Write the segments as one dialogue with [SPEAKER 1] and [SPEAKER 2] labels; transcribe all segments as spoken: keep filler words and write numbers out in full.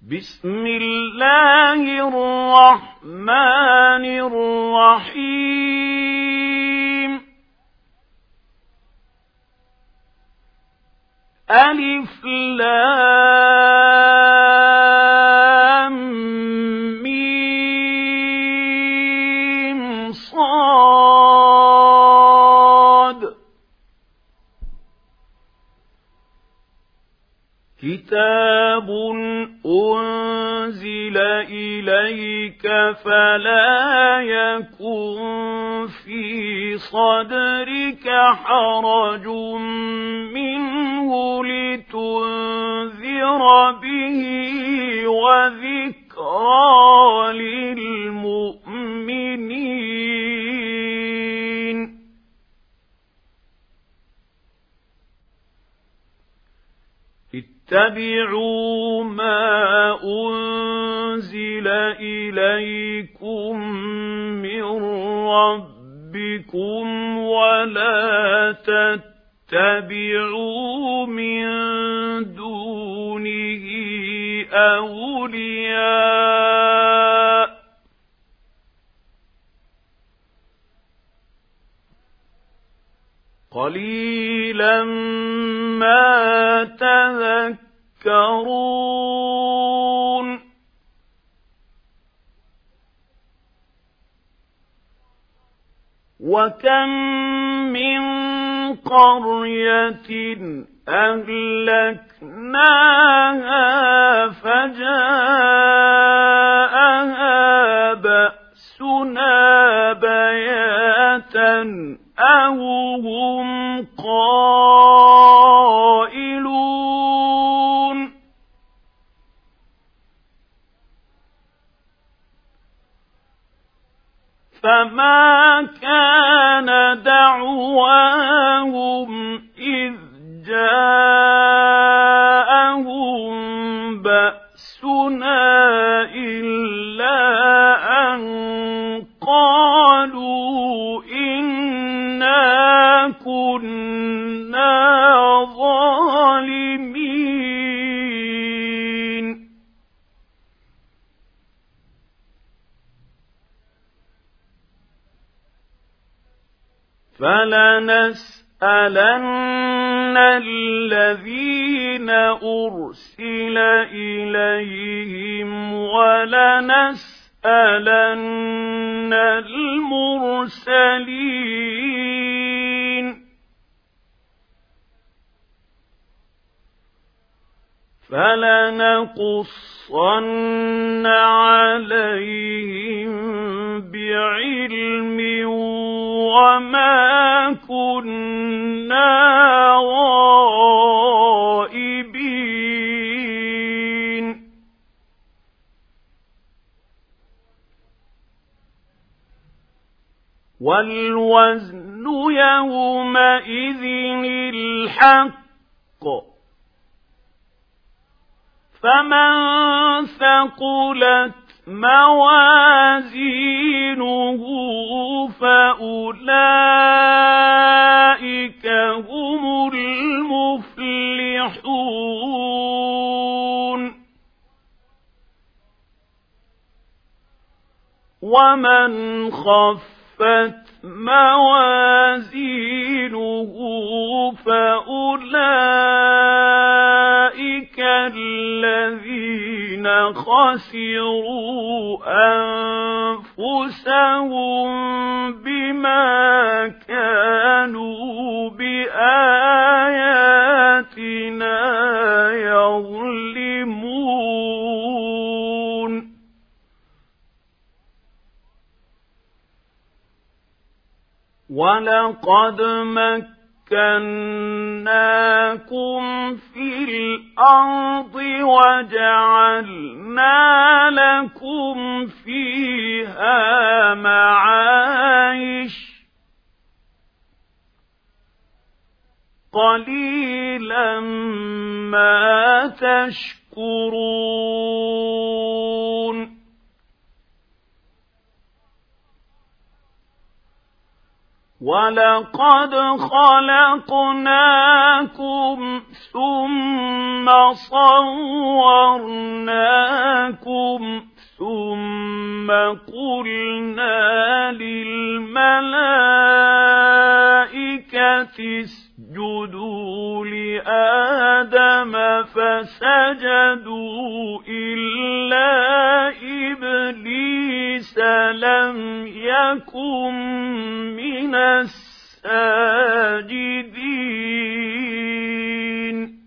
[SPEAKER 1] بسم الله الرحمن الرحيم ألف لام ميم صاد كتاب أنزل إليك فلا يكن في صدرك حرج منه لتنذر به وذكرى للمؤمنين اتبعوا ما أنزل إليكم من ربكم ولا تتبعوا من دونه أولياء قليلا ما تذكرون وكم من قرية أهلكناها فجاءها بأسنا بياتا أو هم قائلون فما كان دعواهم إذ جاءهم بأسنا إلا أن قالوا إنا كنا ظالمين فلنسألن الذين أرسل إليهم ولنسألن المرسلين فلنقصن عليهم بعلم وما كنا غائبين والوزن يومئذ الحق فمن ثقلت موازينه فأولئك هم المفلحون ومن خفت موازينه فأولئك الذين خسروا أنفسهم بما كانوا بآياتنا يظلمون ولقد مكناكم في الأرض وجعلنا لكم فيها معايش قليلا ما تشكرون وَلَقَدْ خَلَقْنَاكُمْ ثُمَّ صَوَّرْنَاكُمْ اسجدوا لآدم فسجدوا إلا إبليس لم يكن من الساجدين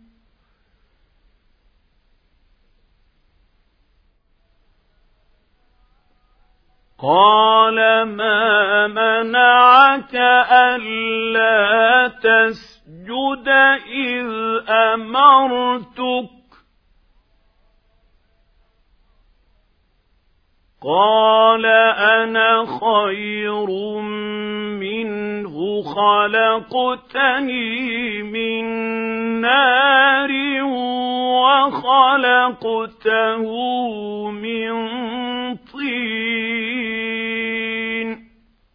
[SPEAKER 1] قال ما منعك ألا تسجد إذ أمرتك قال أنا خير منه خلقتني من نار وخلقته من طين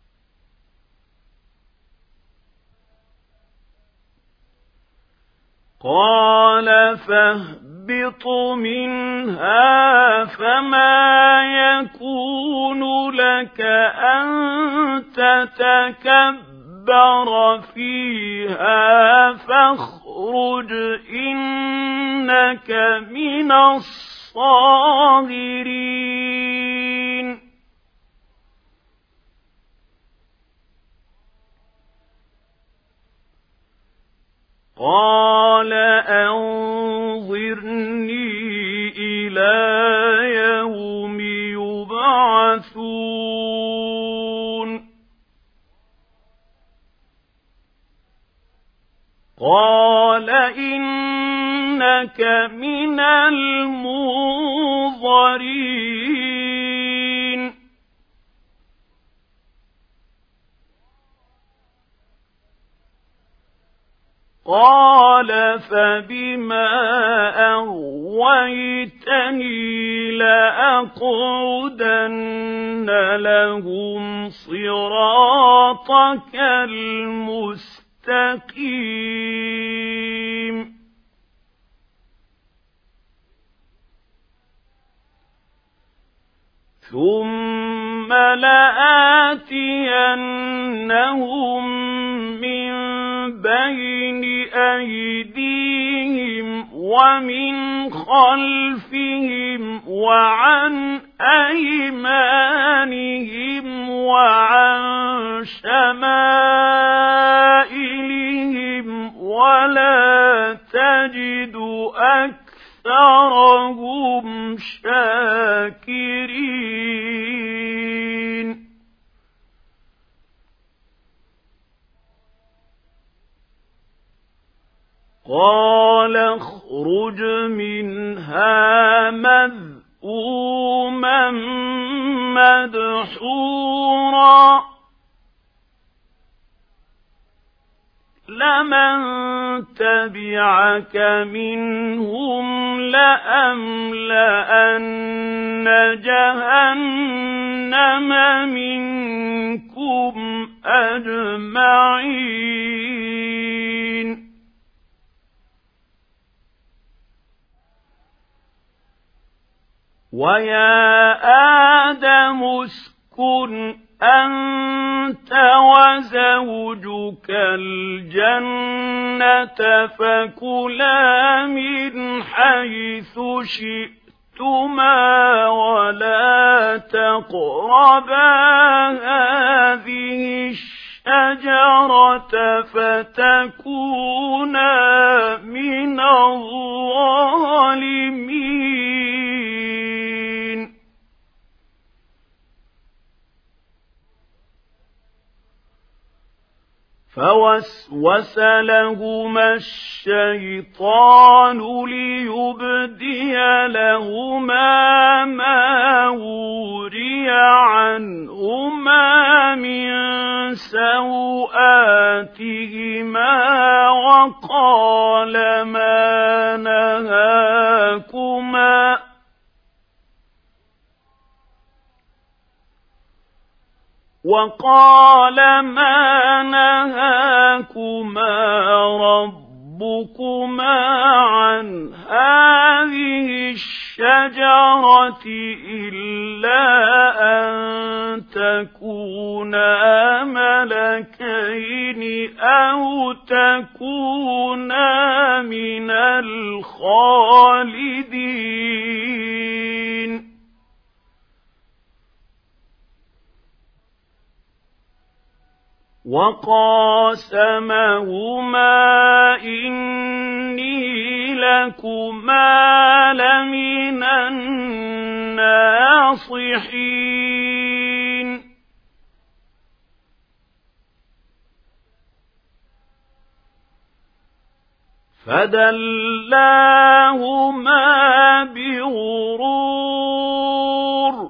[SPEAKER 1] قال فاهبط منها فما يكون لك أن تتكبر فيها فاخرج إنك من الصاغرين قال أنظرني إلى يوم يبعثون قال إنك من المنظرين قال فبما أغويتني لأقعدن لهم صراطك المستقيم ثم لآتينهم من بين أيديهم ومن خلفهم وعن أيمانهم وعن شمائلهم ولا تجد أكثرهم شاكرين قال اخرج منها مذءوما مدحورا لمن تبعك منهم لأملأن جهنم منكم أجمعين ويا آدم اسكن أنت وزوجك الجنة فكلا من حيث شئتما ولا تقربا هذه الشجرة فتكونا من الظالمين فوسوس لهما الشيطان ليبدي لهما ما وري عنهما من سوآتهما وقال ما نهاكما وقال ما نهاكما ربكما عن هذه الشجرة إلا أن تكونا ملكين أو تكونا من الخالدين وقاسمهما إني لكما لمن الناصحين فدلاهما بغرور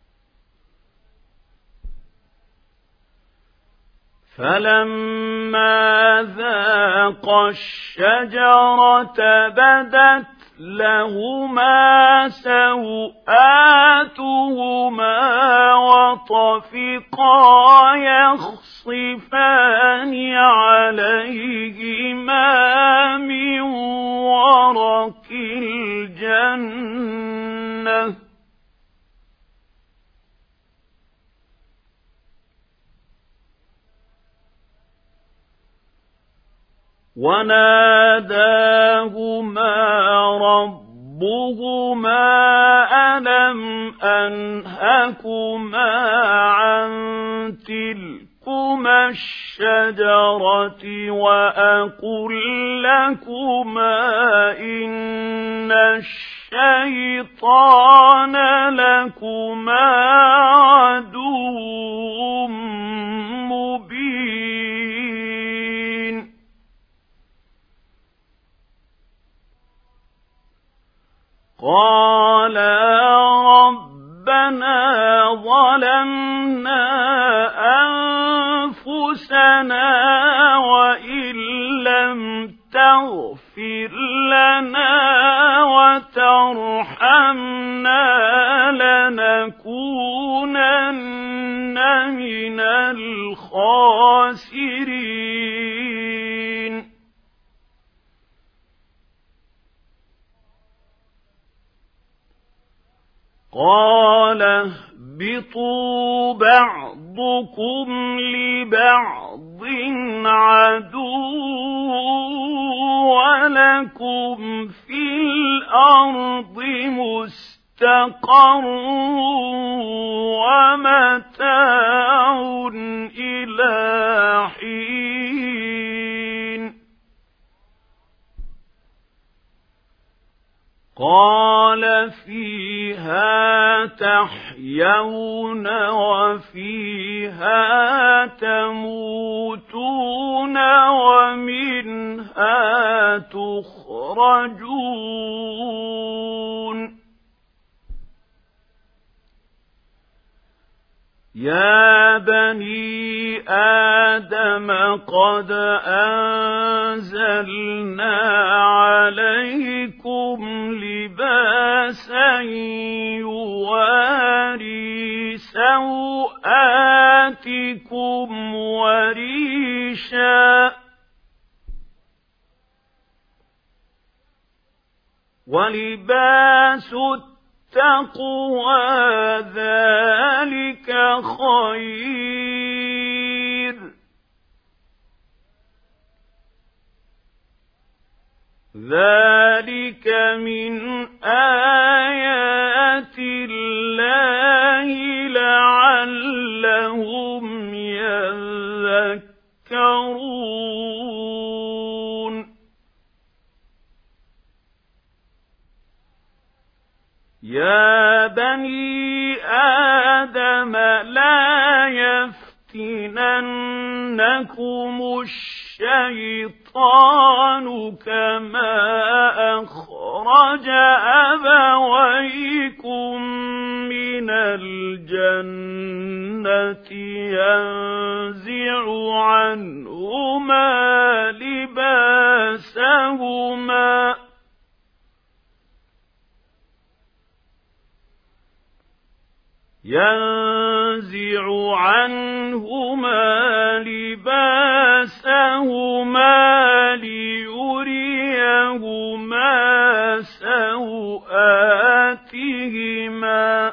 [SPEAKER 1] فلما ذاقا الشجرة بدت لهما سوآتهما وطفقا يخصفان عليهما من ورق الجنة وناداهما ربهما ألم أنهكما عن تلكما الشجرة وأقل لكما إن الشيطان لكما عدو مبين قالا ربنا ظلمنا أنفسنا وإن لم تغفر لنا وترحمنا لنكونن من الخاسرين قال اهبطوا بعضكم لبعض عدو ولكم في الأرض مستقر ومتاع إلى حين قال فيها تحيون وفيها تموتون ومنها تخرجون يا بني آدم قد أنزلنا عليكم لباسا يواري سوآتكم وريشا ولباس التقوى ذلك خير ذلك من آيات الله لعلهم يذكرون يا بني آدم لا يفتننكم الشيطان كما أخرج أبويكم من الجنة ينزع عنهما لباسهما ينزع عنهما لباسهما ليريهما سوآتهما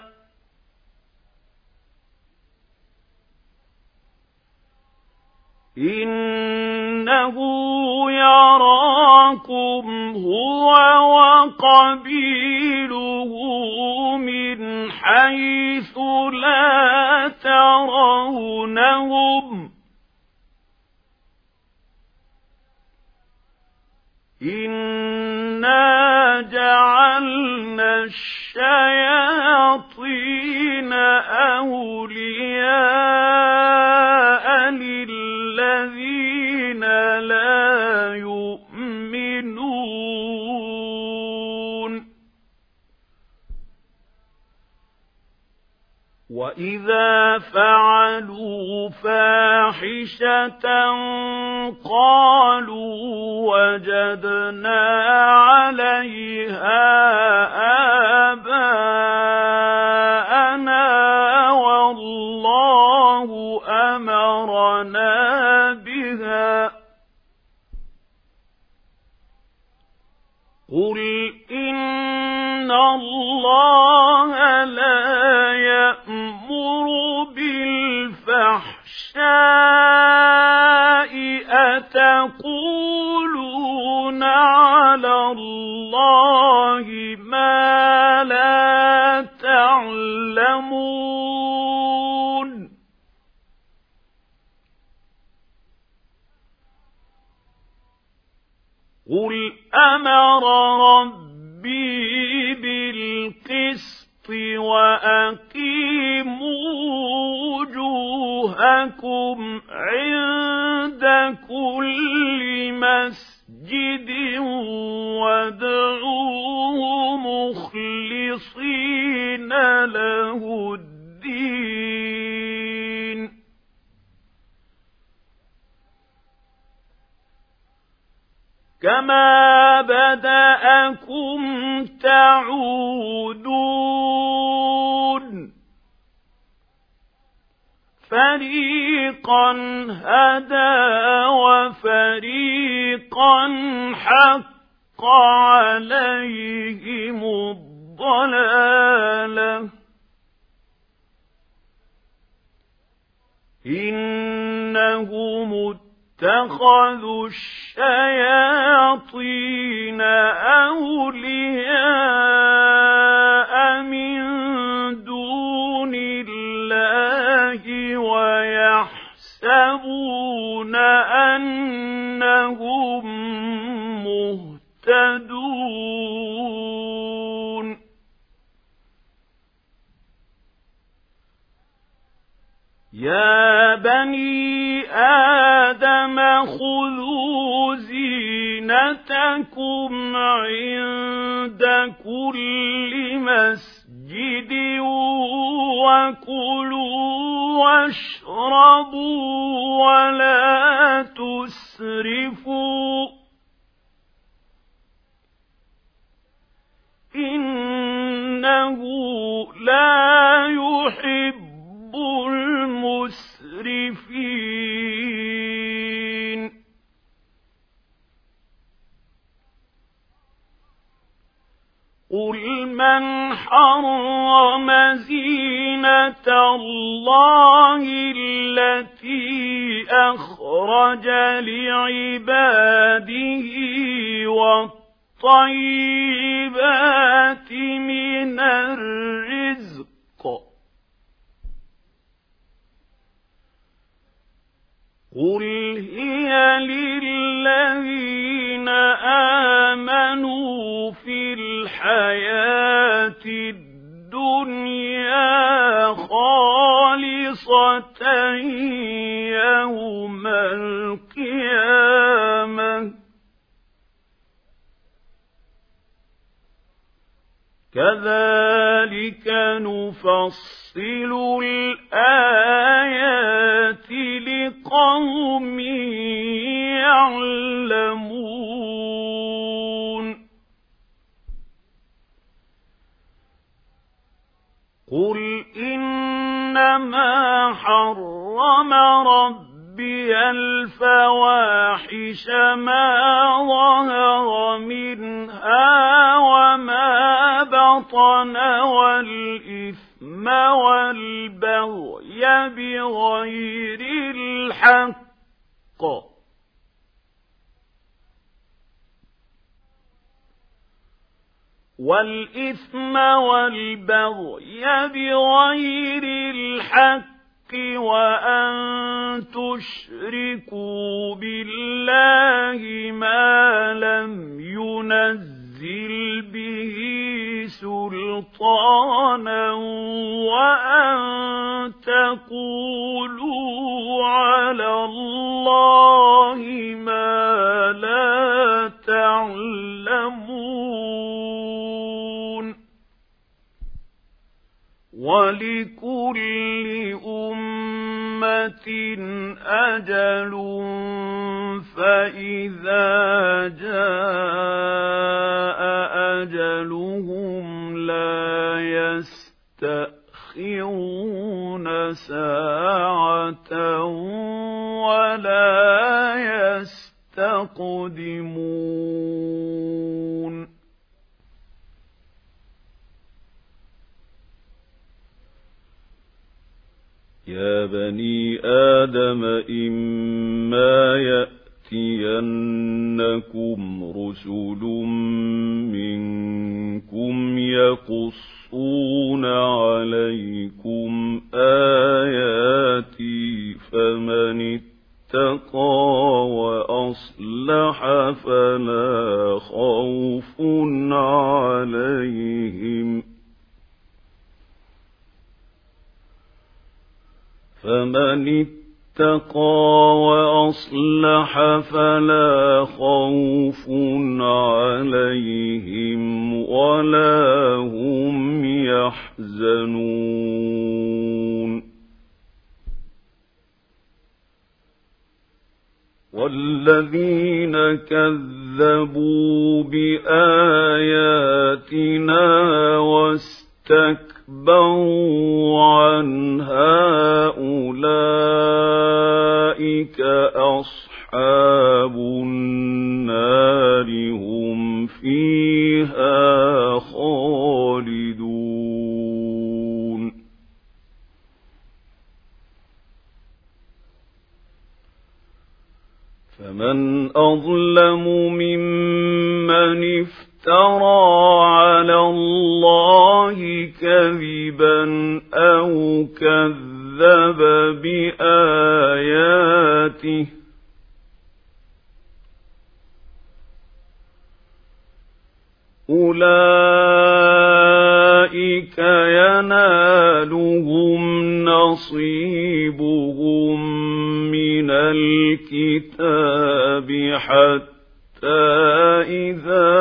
[SPEAKER 1] إنه هو وقبيله من حيث لا ترونهم إنا جعلنا الشياطين أولياء للذين لا يؤمنون وإذا فعلوا فاحشة قالوا وجدنا عليها آباءنا والله أمرنا بها قل إن الله لا يأمر بالفحشاء أتقولون على الله ما لا تعلمون قل أمر ربي بالقسط وأقيموا وجوهكم عند كل مسجد وادعوه مخلصين له الدين كما بدأكم تعودون فريقا هدى وفريقا حق عليهم الضلالة إنهم اتخذوا الشياطين أولياء من دون الله ويحسبون أنهم مهتدون يا بني آدم خذوا زينتكم عند كل مسجد وكلوا واشربوا ولا تسرفوا إنه لا يحب المسرفين قل من حرم زينة الله التي أخرج لعباده والطيبات من الرزق قل هي للذين آمنوا في الحياة الدنيا خالصة يوم القيامة كذلك نفصل الآيات لقوم يعلمون قل إنما حرم ربي الفواحش ما ظهر منها وما بطن والإثم والبغي بغير الحق والإثم والبغي بغير الحق وأن تشركوا بالله ما لم ينزل به سلطانا وأن تقولوا على الله ما لا تعلمون ولكل أمة أجل فإذا جاء أجلهم لا يستأخرون ساعة ولا يستقدمون يا بني آدم إما يأتينكم رسل منكم يقصون عليكم آياتي فمن اتقى وأصلح فلا خوف عليهم فمن اتقى وأصلح فلا خوف عليهم ولا هم يحزنون والذين كذبوا بآياتنا واستكبروا عنها أولئك أصحاب النار هم فيها خالدون فمن أظلم ممن افترى على الله كذبا أو كذب بآياته أولئك ينالهم نصيبهم من الكتاب حتى إذا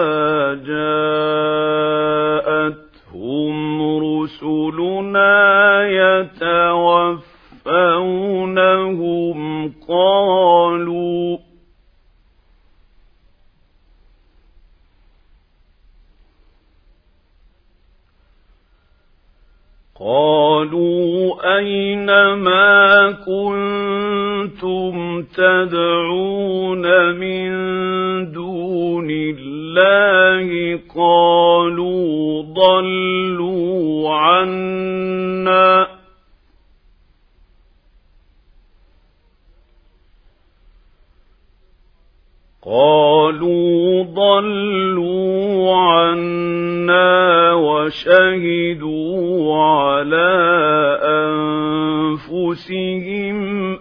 [SPEAKER 1] جاءتهم رسلنا يتوفونهم قالوا قالوا أين ما كنتم تدعون من دون الله قالوا ضلوا عنا قالوا ضلوا عنا وشهدوا على أنفسهم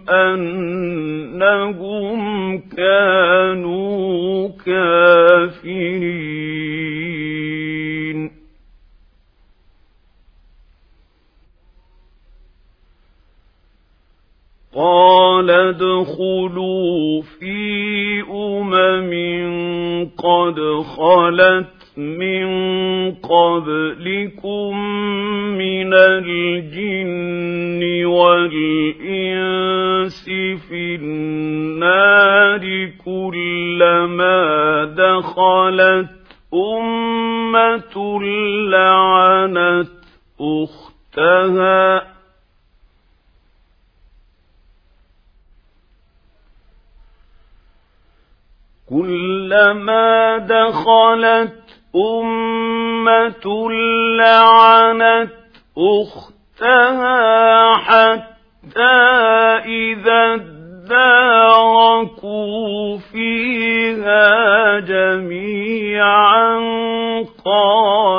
[SPEAKER 1] أنهم كانوا كافرين قال ادخلوا في أمم قد خلت من قبلكم من الجن والإنس في النار كلما دخلت أمة لعنت أختها كلما دخلت أمة لعنت أختها حتى إذا اداركوا فيها جميعا قالوا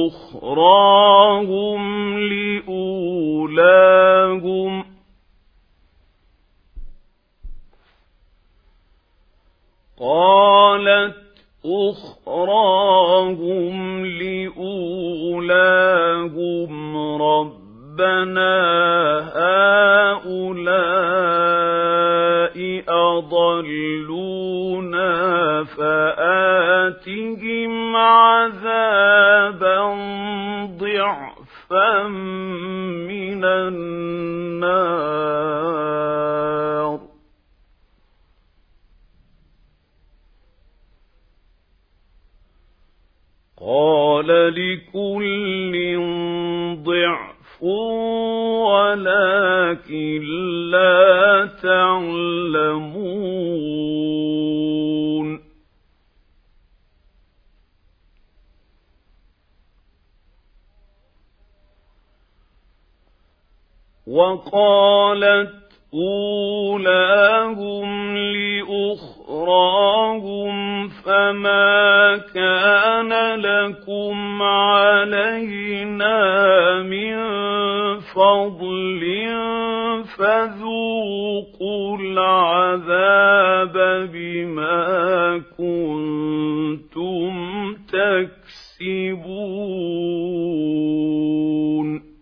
[SPEAKER 1] أخراهم لأولاهم قالت أخراهم لأولاهم ربنا هؤلاء أضلونا فآتهم عذابا ضعفا من النار قال لكل ضعف ولكن لا تعلمون وقالت أولاهم لأخراهم فما كان لكم علينا من فضل فذوقوا العذاب بما كنتم تكسبون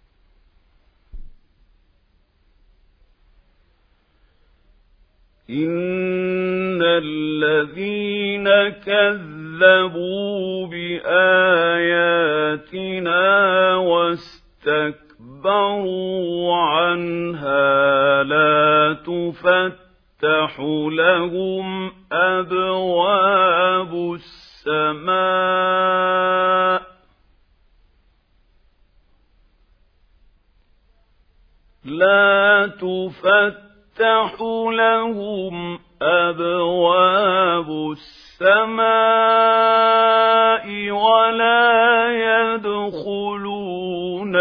[SPEAKER 1] إن الذين كذبوا بآياتنا واستكبروا عنها لا تفتح لهم أبواب السماء لا تفتح تفتح لهم أبواب السماء ولا يدخلون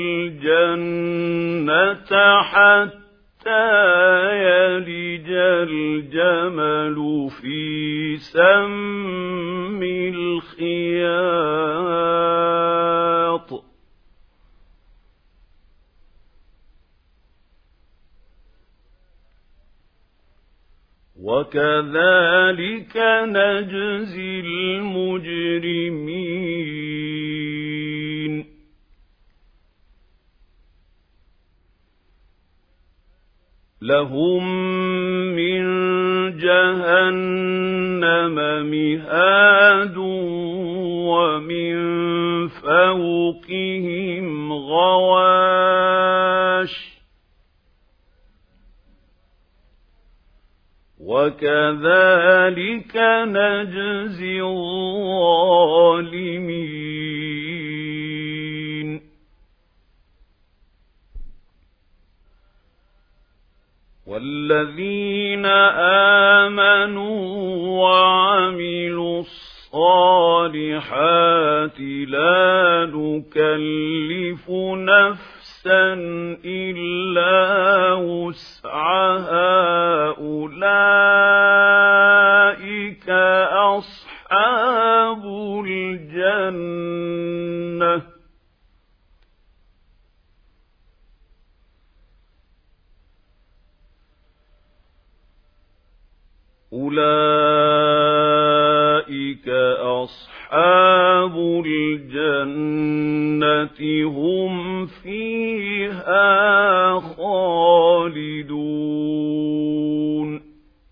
[SPEAKER 1] الجنة حتى يلج الجمل في سم الخياط وكذلك نجزي المجرمين لهم من جهنم مهاد ومن فوقهم غواش وكذلك نجزي الظالمين والذين آمنوا وعملوا الصالحات لا نكلف نفسا إلا وسعها أولئك أصحاب الجنة أولئك أصحاب الجنة هم فيها خالدون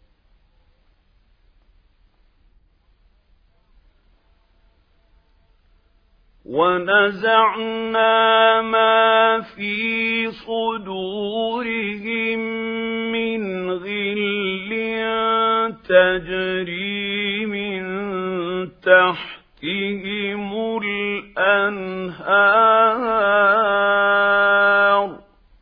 [SPEAKER 1] ونزعنا ما في صدورهم من غل تجري من تحتهم الأنهار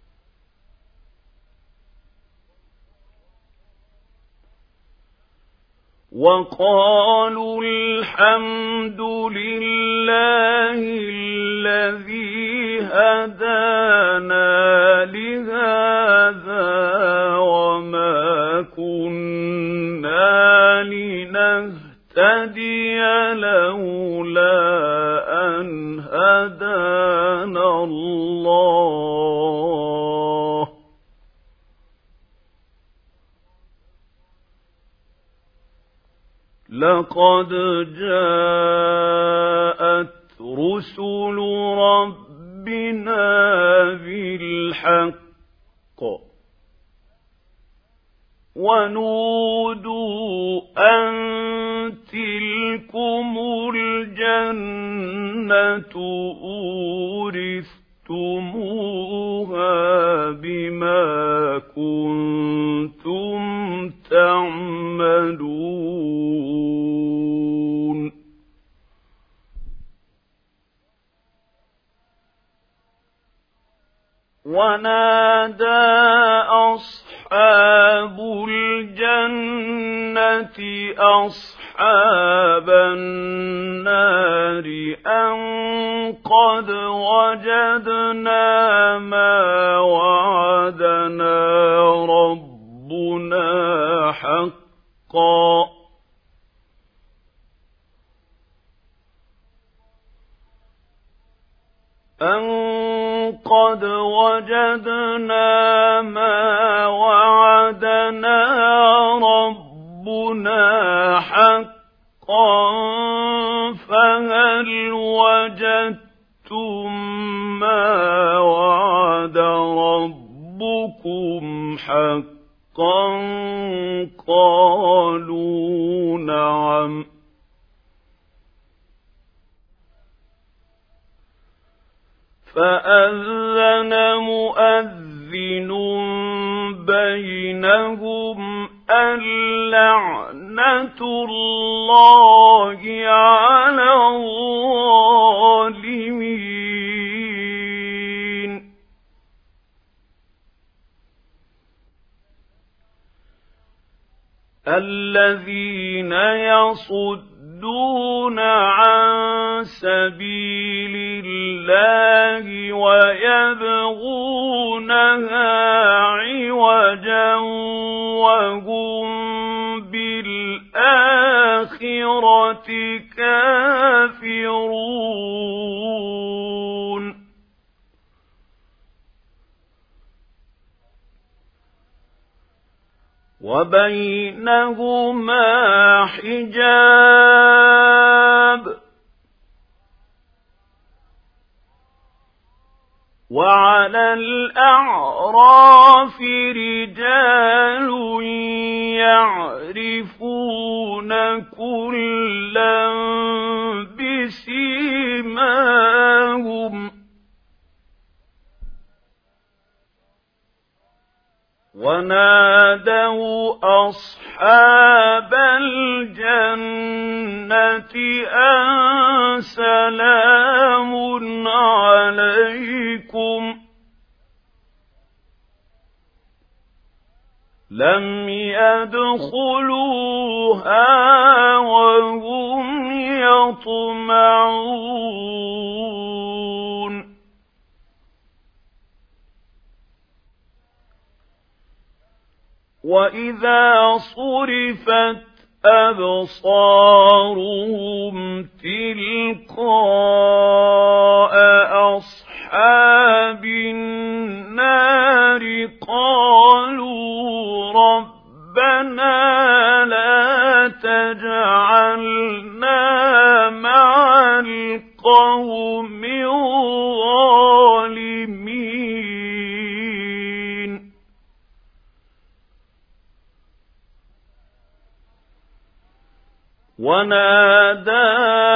[SPEAKER 1] وقالوا الحمد لله الذي هدانا لهذا وما كنا لنهتدي لولا أن لقد جاءت رسل ربنا بالحق ونودوا أن تلكم الجنة أورثتموها بما كنتم تعملون ونادى أصحاب الجنة أصحاب النار أن قد وجدنا ما وعدنا ربنا حقا أن قد وجدنا ما وعدنا ربنا حقا فهل وجدتم ما وعد ربكم حقا قالوا نعم فأذن مؤذن بينهم اللعنة الله على الظالمين الذين يصدون عن سبيل الله ويبغونها عوجا وهم بالآخرة كافرون وبينهما حجاب وعلى الأعراف رجال يعرفون كلا بسيماهم ونادوا أصحاب الجنة أن سلام عليكم لم يدخلوها وهم يطمعون وإذا صرفت أبصارهم تلقاء أصحاب النار قالوا ربنا لا تجعلنا مع القوم الظالمين ونادى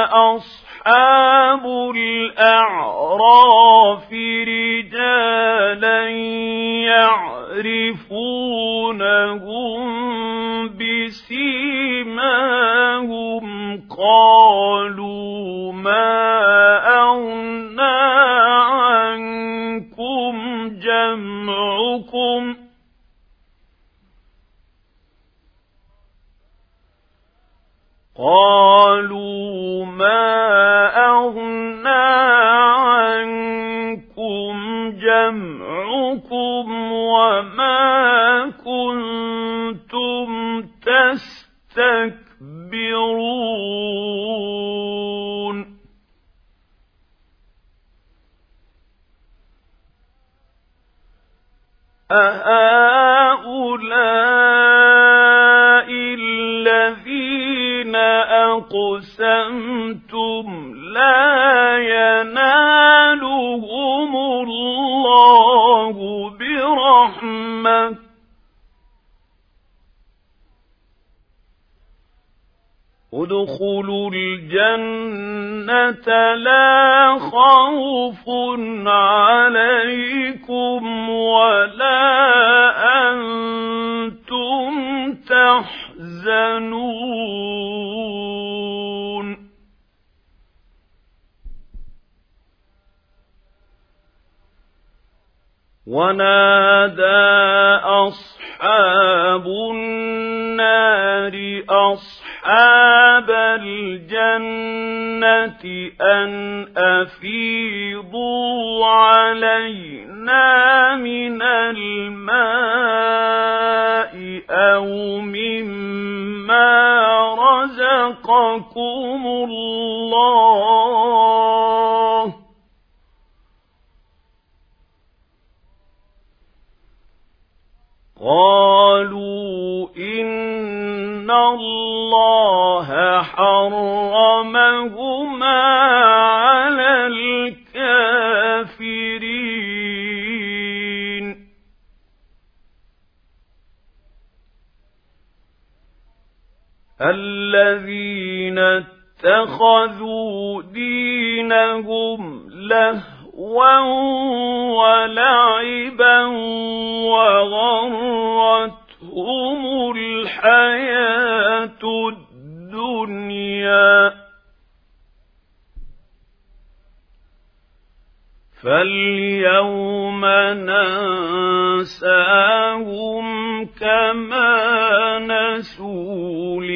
[SPEAKER 1] أصحاب الأعراف رجالا يعرفونهم بسيماهم قالوا ما أغنى عنكم جمعكم قالوا ما أغنى عنكم جمعكم وما كنتم تستكبرون أهؤلاء الذين أَقْسَمْتُمْ لَا يَنَالُهُمُ اللَّهُ بِرَحْمَةٍ ادْخُلُوا الْجَنَّةَ لَا خَوْفٌ عَلَيْكُمْ وَلَا أَنْتُمْ تَحْزَنُونَ وَنَادَى أَصْحَابُ النَّارِ أَصْحَابَ الْجَنَّةِ أَنْ أَفِيضُوا عَلَيْنَا مِنَ الْمَاءِ أَوْ مِمَّا رَزَقَكُمُ اللَّهُ قالوا إن الله حرمهما على الكافرين الذين اتخذوا دينهم لهوا وَلَعِبًا وَغَرَّتْهُمُ الْحَيَاةُ الدُّنْيَا فَالْيَوْمَ نَنسَاهُمْ كَمَا نَسُوا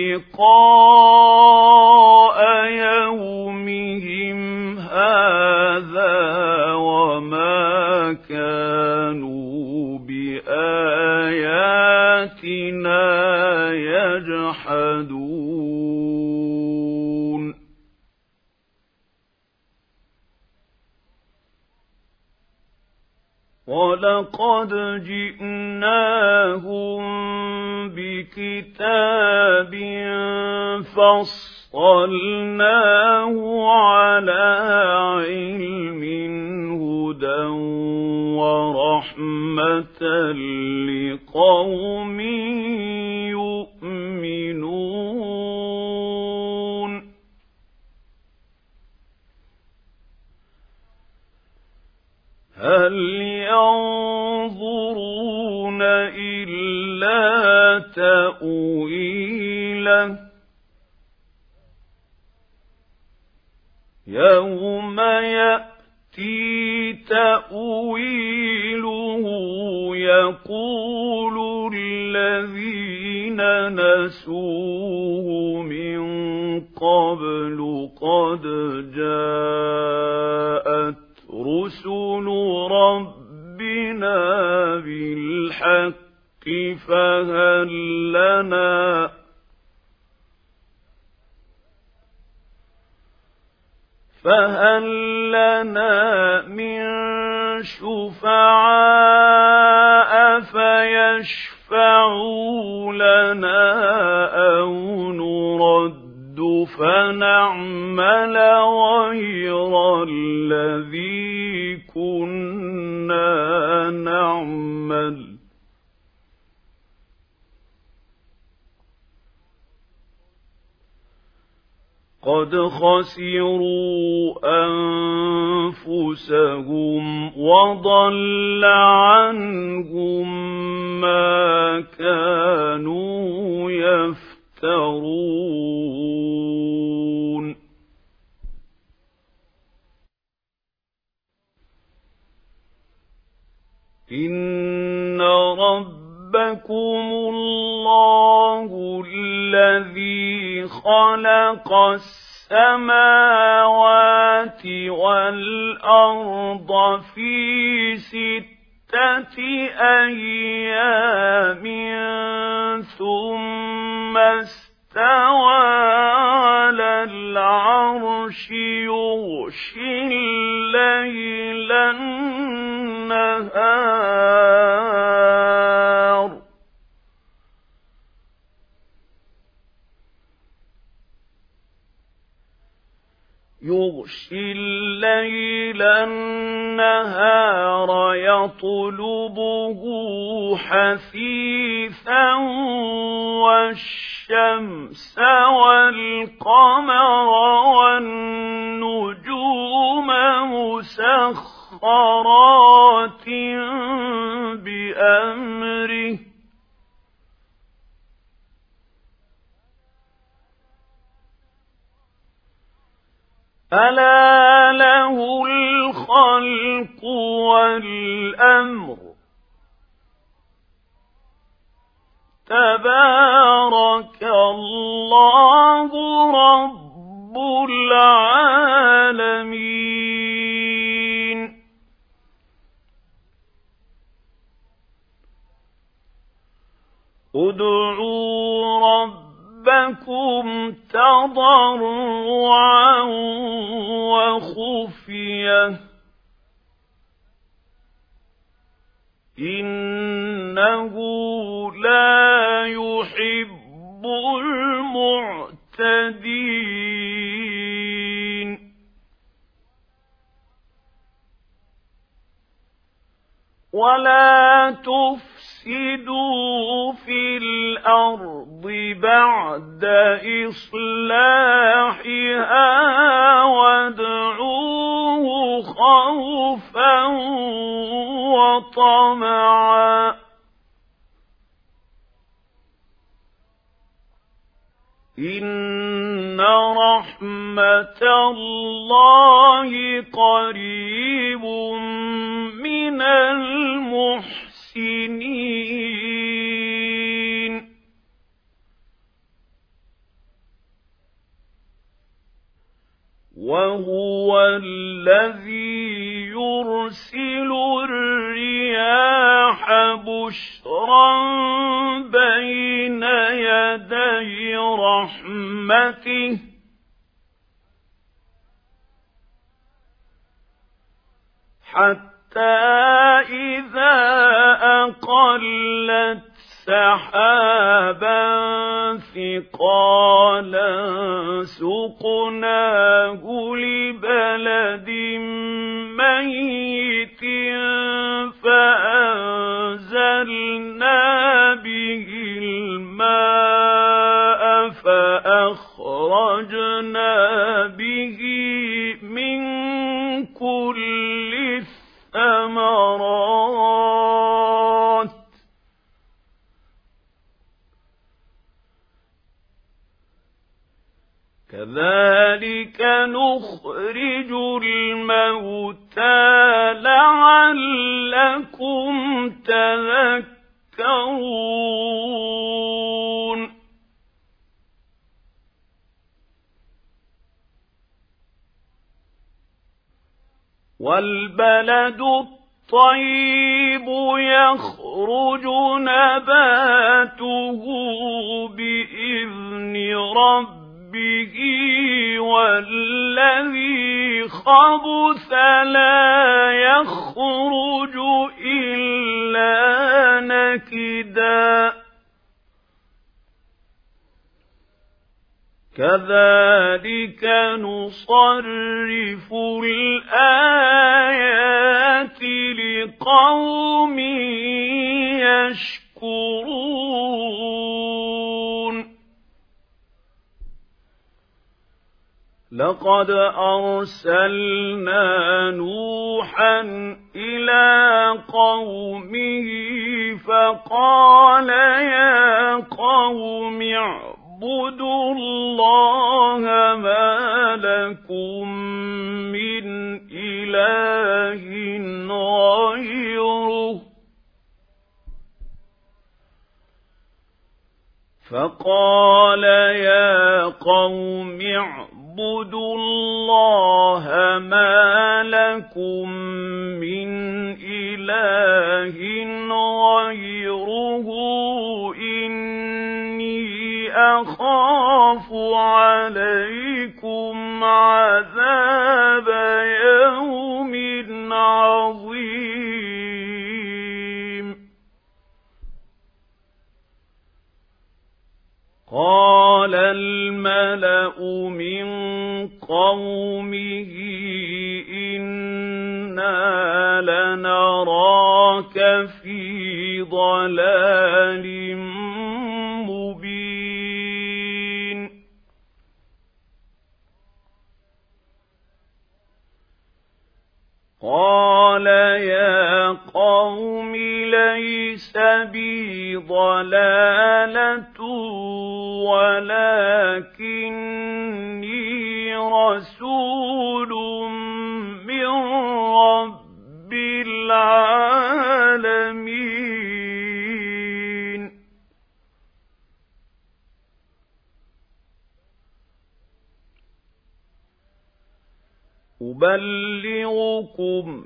[SPEAKER 1] لِقَاءَ يَوْمِهِمْ هَذَا وَمَا كَانُوا بِآيَاتِنَا يَجْحَدُونَ وَلَقَدْ جِئْنَاهُمْ بِكِتَابٍ فَصَّلْنَاهُ عَلَى عِلْمٍ هُدًى وَرَحْمَةً لِقَوْمٍ يُؤْمِنُونَ هَلْ يَنظُرُونَ إِلَّا تَأْوِيلَهُ يَوْمَ يَأْتِي تَأْوِيلُهُ يَقُولُ الَّذِينَ نَسُوهُ مِن قَبْلُ قَدْ جَاءَتْ رُسُلُ رَبِّنَا بِالْحَقِّ فَهَلْ لَنَا فَهَلْ لَنَا مِن شُفَعَاءَ فَيَشْفَعُوا لَنَا أَوْ نُرَدُّ فَنَعْمَلَ غَيْرَ الَّذِي كُنَّا نَعْمَلُ قَدْ خَسِرُوا أَنفُسَهُمْ وَضَلَّ عَنْهُمْ مَا كَانُوا يَفْتَرُونَ إِنَّ رَبَّكُمُ اللَّهُ الَّذِي خَلَقَ السَّمَاوَاتِ وَالْأَرْضَ فِي سِتَّةِ أَيَّامٍ ثُمَّ اسْتَوَى عَلَى الْعَرْشِ يُغْشِي اللَّيْلَ النَّهَارَ يغشي الليل النهار يطلبه حثيثا والشمس والقمر والنجوم مسخرات بأمره ألا له الخلق والأمر تبارك الله رب العالمين. ادعوا ربكم تضرعا وخفية إنه لا يحب المعتدين. ولا تفسدوا في الأرض بعد إصلاحها وادعوه خوفا وطمعا إن رحمة الله قريب من المحسنين. وهو الذي يرسل الرياح بشرا بين يدي رحمته حتى إذا أقلت سحابا ثقالا سقناه لبلد ميت فأنزلنا به الماء فأخرجنا به من كل الثمرات كذلك نخرج الموتى لعلكم تذكرون. والبلد الطيب يخرج نباته بإذن ربه والذي خبث لا يخرج إلا نكدا كذلك نصرف الآيات لقوم يشكرون. لقد أرسلنا نوحا إلى قومه فقال يا قوم اعبدوا الله ما لكم من إله غيره فقال يا قوم اعبدوا الله ما لكم من إله غيره إني أخاف عليكم عذاب يوم عظيم. قال الملأ من قومه قومه إنا لنراك في ضلال مبين قال يا قوم ليس بي ضلالة ولكني رسول من رب العالمين أبلغكم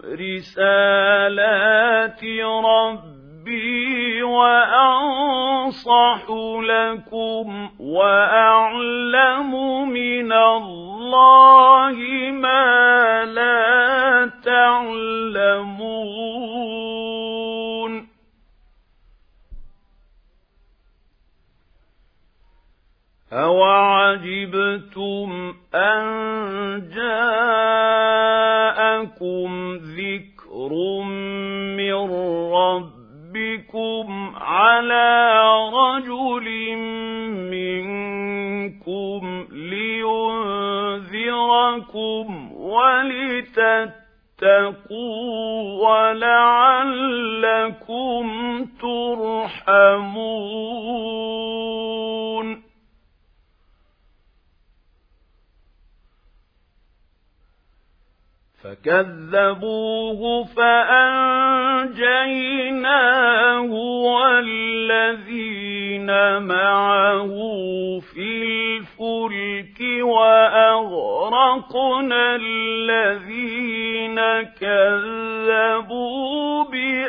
[SPEAKER 1] رسالات ربي وأنصح لكم وأعلم من الله ما لا تعلمون أَوَعَجِبْتُمْ أَنْ جَاءَكُمْ ذِكْرٌ مِّن رَّبِّكُمْ عَلَى رَجُلٍ مِّنكُمْ لِيُنذِرَكُمْ وَلِتَتَّقُوا وَلَعَلَّكُمْ تُرْحَمُونَ فكذبوه فأنجيناه والذين معه في الفلك وأغرقنا الذين كذبوا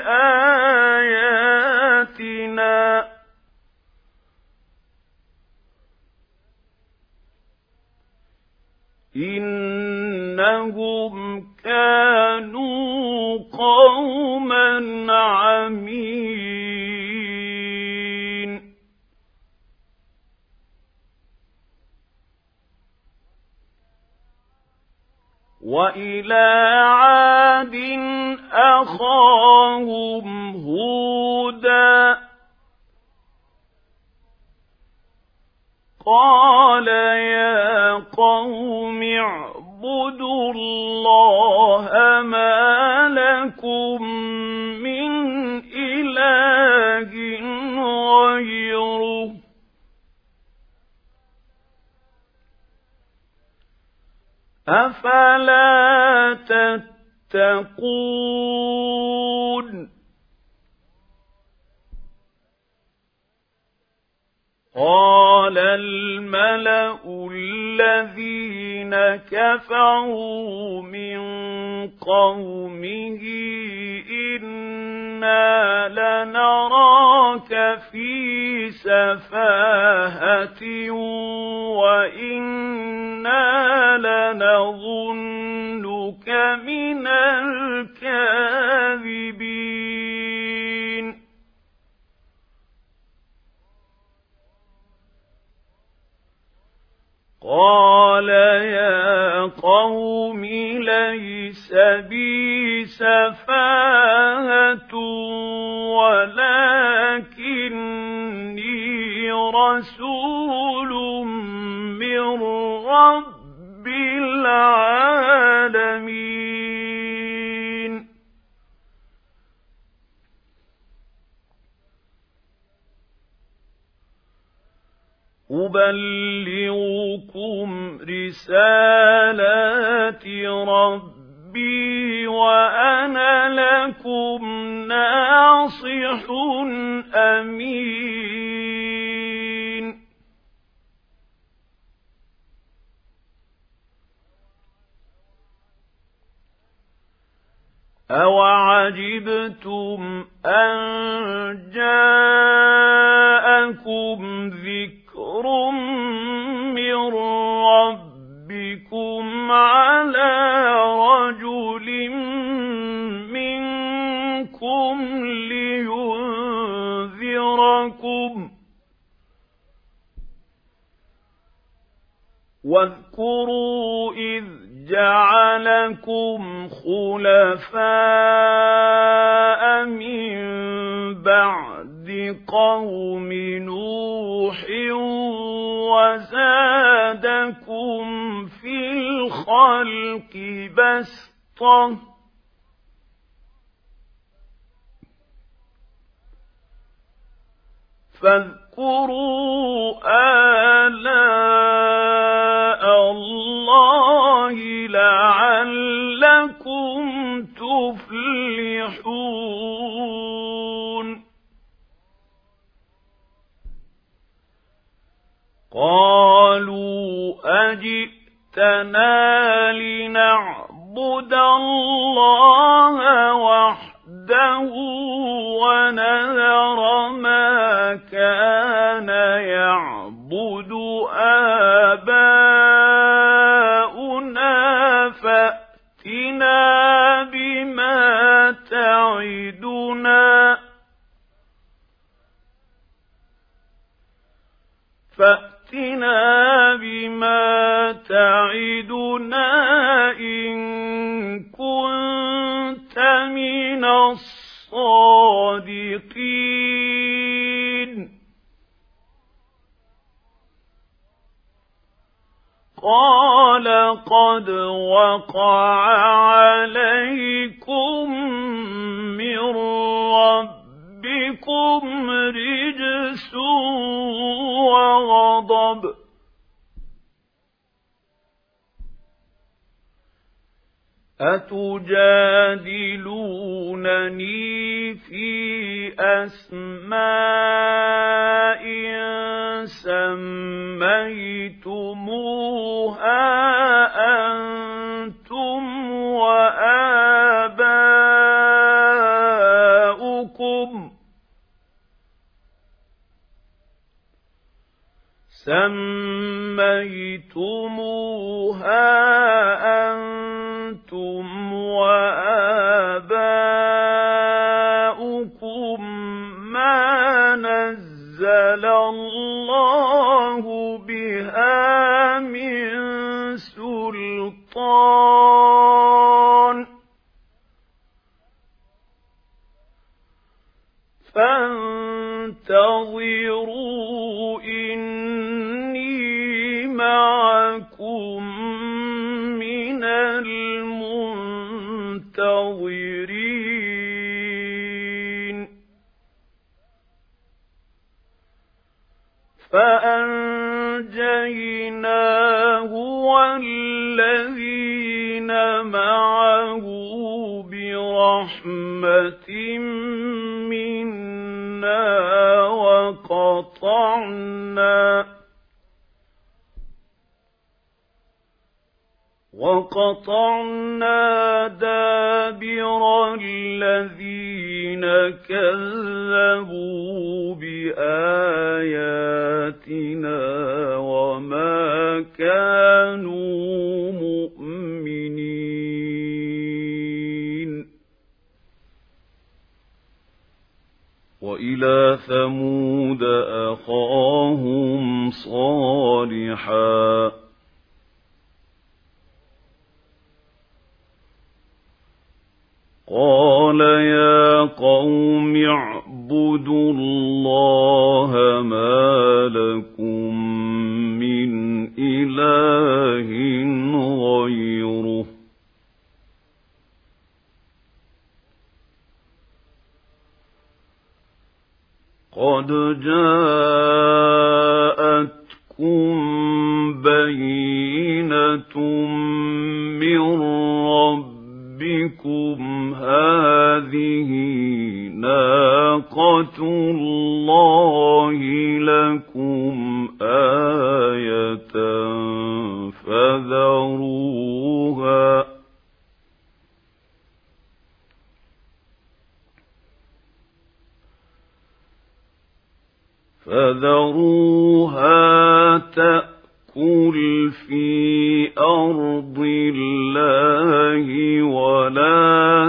[SPEAKER 1] بآياتنا إنهم كانوا قوما عمين وإلى عاد أخاهم هودا قال يا قوم اعبدوا الله ما لكم من إله غيره أفلا تتقون قال الملأ الذين كفروا من قومه إنا لنراك في سفاهة وإنا لنظنك من الكاذبين قال يا قوم ليس بي سفاهة ولكني رسول من رب العالمين أبلغكم رسالات ربي وأنا لكم ناصح أمين أَوَعَجِبْتُمْ أَنْ جَاءَكُمْ ذِكْرٌ مِّن رَّبِّكُمْ عَلَى رَجُلٍ مِّنكُمْ لِيُنذِرَكُمْ واذكروا إذ جعلكم خلفاء من بعد قوم نوح وزادكم في الخلق بسطة فاذكروا آلاء الله لعلكم تفلحون قالوا أجئتنا لنعبد الله وحده ونذر ما كان يعبد آباؤنا فأتنا بما تعدنا فأتنا بما تعدنا إن كنت من الصادقين قال قد وقع عليكم من ربكم رجس وغضب أتجادلونني في أسماء سميتموها أنتم وآباؤكم سميتموها أنتم وآباؤكم ما نزل الله بها من سلطان فانتظروا إني معكم من المنتظرين فأنجيناه والذين معه برحمة منا وقطعنا وقطعنا دابر الذين كذبوا بآياتنا وما كانوا مؤمنين وإلى ثمود أخاهم صالحا قال يا قوم اعبدوا الله ما لكم من إله غيره قد جاءتكم بينة من ربكم هذه ناقة الله لكم آية فذروها فذروها تأكل في أرض الله ولا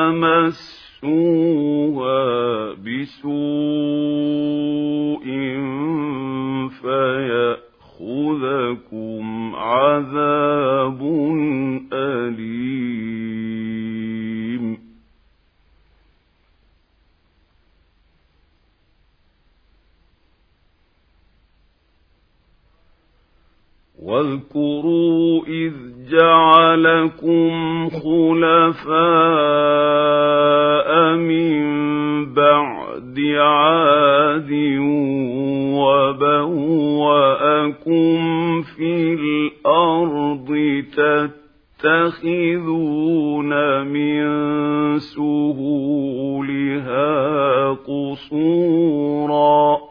[SPEAKER 1] تمسوها بسوء فيأخذكم جعلكم خلفاء من بعد عاد وبوأكم في الأرض تتخذون من سهولها قصورا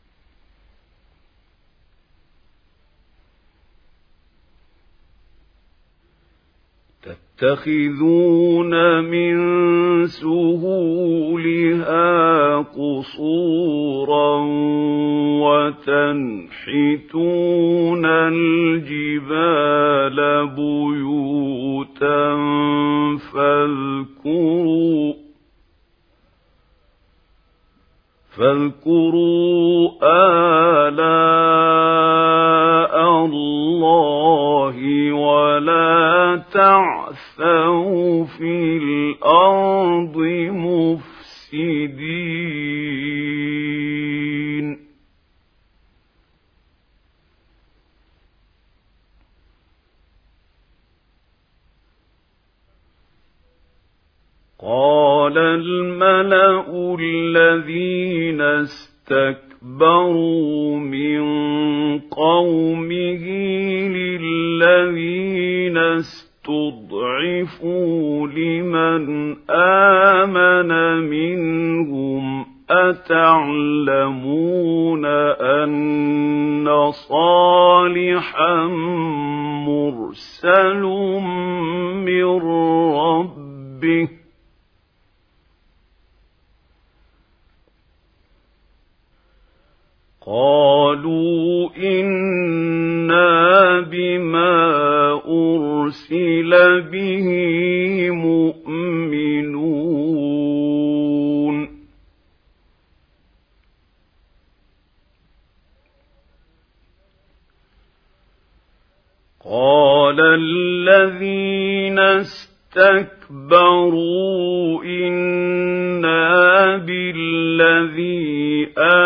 [SPEAKER 1] تتخذون من سهولها قصورا وتنحتون الجبال بيوتا فاذكروا فاذكروا آلاء الله ولا تعثوا في الأرض مفسدين قال الملأ الذين استكبروا من قومه للذين استضعفوا لمن آمن منهم أتعلمون أن صالحا مرسل من ربه قالوا إنا بما أرسل به مؤمنون قال الذين استكبروا إنا بالذي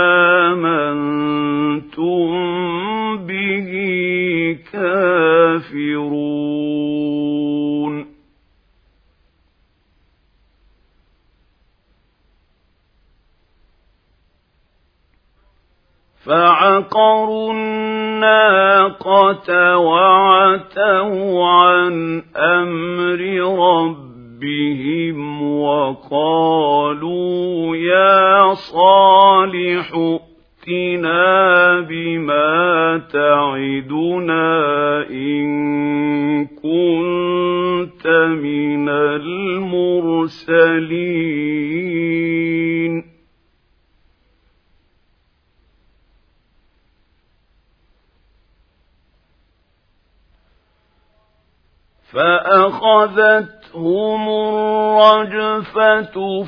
[SPEAKER 1] آمنتم به كافرون فعقروا الناقة وعتوا عن أمر ربهم وقالوا يا صالح ائتنا بما تعدنا إن كنت من المرسلين فأخذتهم الرجفة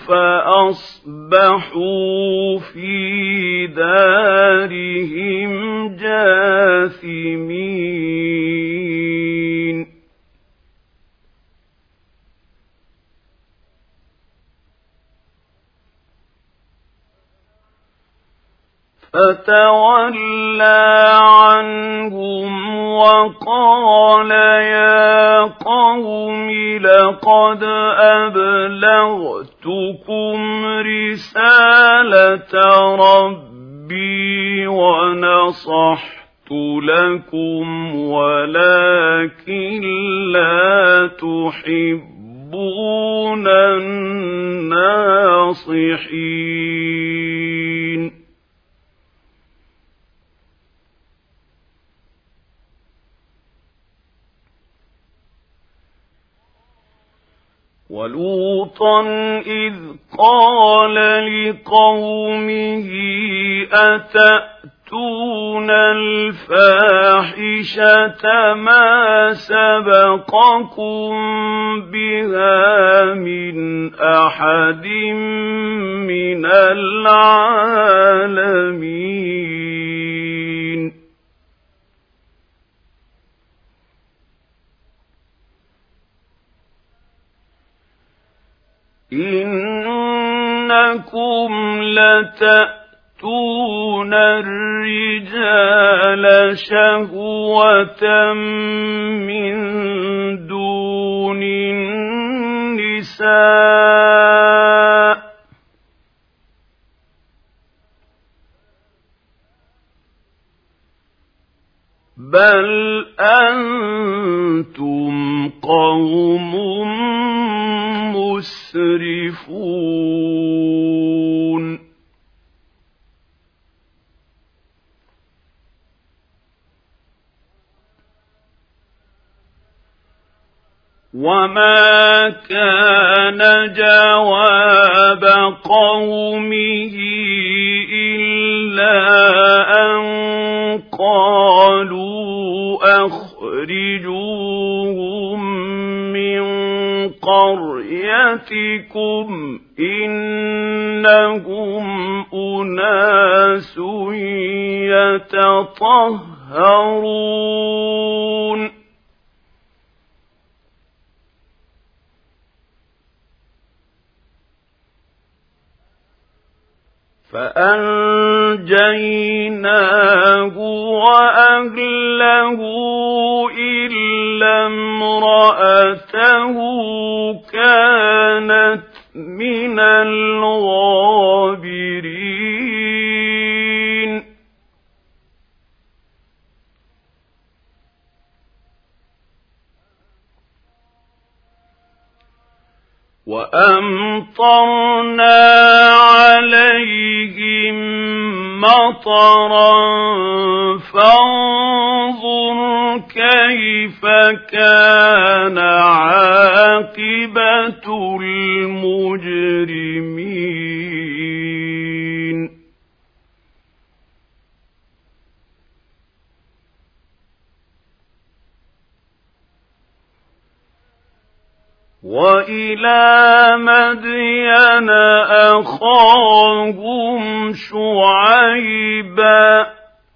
[SPEAKER 1] فأصبحوا في دارهم جاثمين فتولى عنهم وقال يا قوم لقد أبلغتكم رسالة ربي ونصحت لكم ولكن لا تحبون الناصحين ولوطا إذ قال لقومه أتأتون الفاحشة ما سبقكم بها من أحد من العالمين إنكم لتأتون يأتون الرجال شهوة من دون النساء بل أنتم قوم مسرفون وما كان جواب قومه إلا أن قالوا أخرجوهم من قريتكم إنهم أناس يتطهرون فأنجيناه وأهله إلا امرأته كانت من الغابرين وأمطرنا عليهم مطرا فانظر كيف كان عاقبة المجرمين وإلى مدين أخاهم شعيبا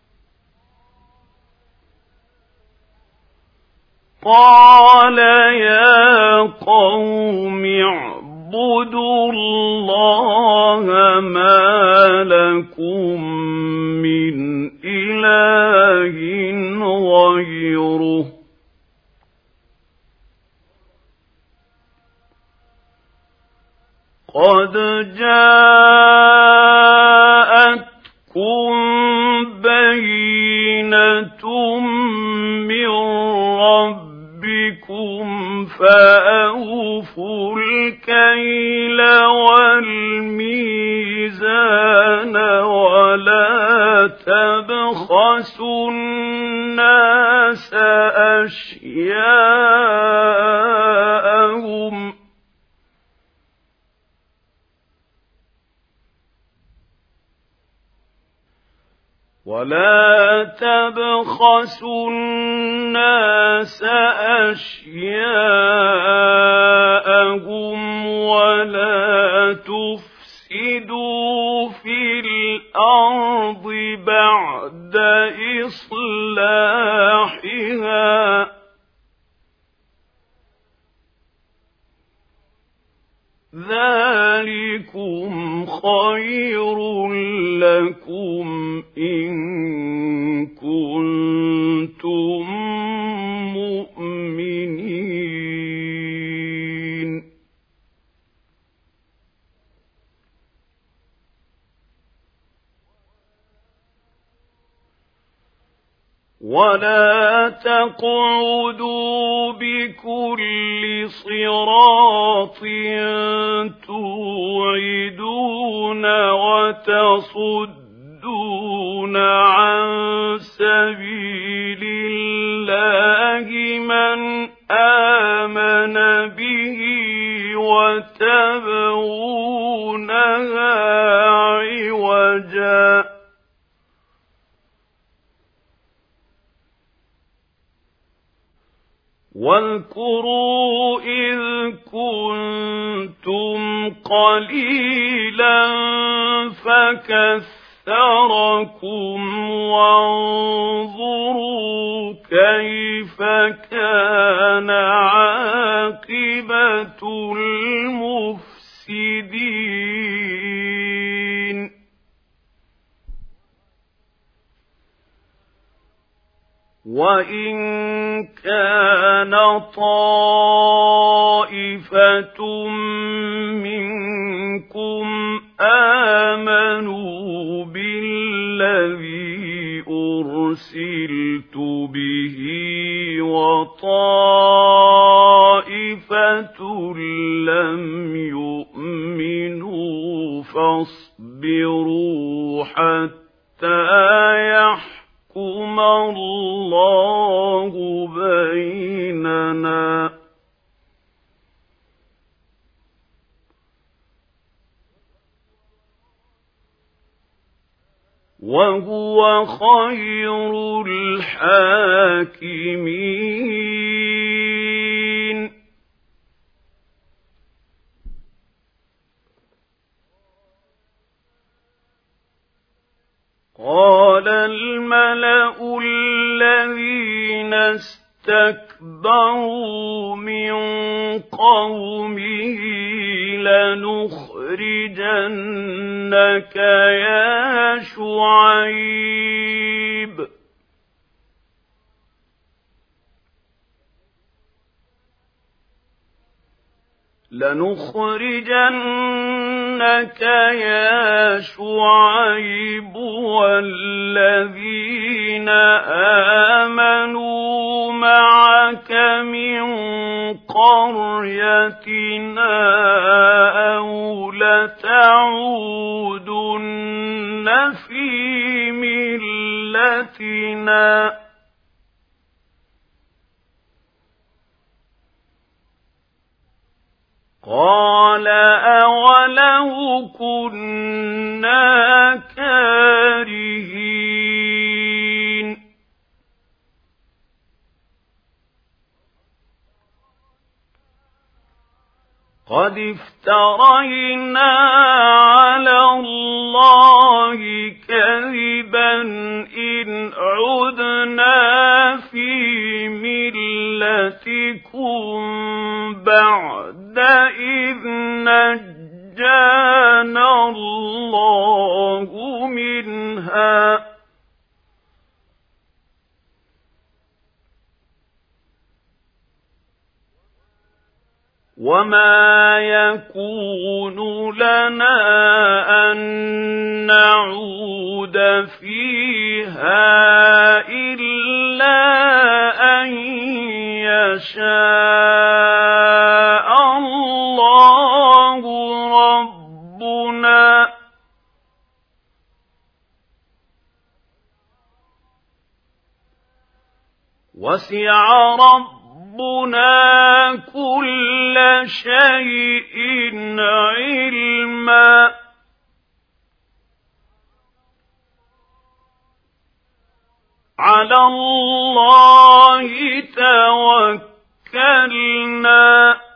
[SPEAKER 1] قال يا قوم اعبدوا الله ما لكم من إله غيره قد جاءتكم بينة من ربكم فأوفوا الكيل والميزان ولا تبخسوا الناس أشياءهم ولا تبخسوا الناس أشياءهم ولا تفسدوا في الأرض بعد إصلاحها ذلكم خير لكم إن كنتم مؤمنين ولا تقعدوا بكل صراط توعدون وتصدون عن سبيل الله من آمن به وتبغونها عوجا واذكروا إذ كنتم قليلا فكثركم وانظروا كيف كان عاقبة المفسدين وَإِن كَانَ طَائِفَةٌ مِّنكُمْ آمَنُوا بِالَّذِي أُرْسِلْتُ بِهِ وَطَائِفَةٌ لَّمْ يُؤْمِنُوا فَاصْبِرُوا حَتَّىٰ يَحْكُمَ اللَّهُ بَيْنَنَا ۚ وَهُوَ خَيْرُ الْحَاكِمِينَ. قَالَ الْمَلَأُ الَّذِينَ اسْتَكْبَرُوا مِن قَوْمِهِ لَنُخْرِجَنَّكَ يَا شُعَيْبُ لَنُخْرِجَنَّكَ يَا شُعَيْبُ وَالَّذِينَ آمَنُوا مَعَكَ مِن قَرْيَتِنَا أَوْ لَتَعُودُنَّ فِي مِلَّتِنَا ۚ قَالَ أَوَلَوْ كُنَّا كَارِهِينَ قَدِ افْتَرَيْنَا عَلَى اللَّهِ كَذِبًا إِنْ عُدْنَا فِي مِلَّتِكُمْ بَعْدَ إِذْ نَجَّانَا اللَّهُ مِنْهَا ۚ وَمَا يَكُونُ لَنَا أَن نَّعُودَ فِيهَا إِلَّا أَن يَشَاءَ اللَّهُ رَبُّنَا ۚ وَسِعَ رَبُّنَا كُلَّ شَيْءٍ عِلْمًا ۚ عَلَى اللَّهِ تَوَكَّلْنَا ۚ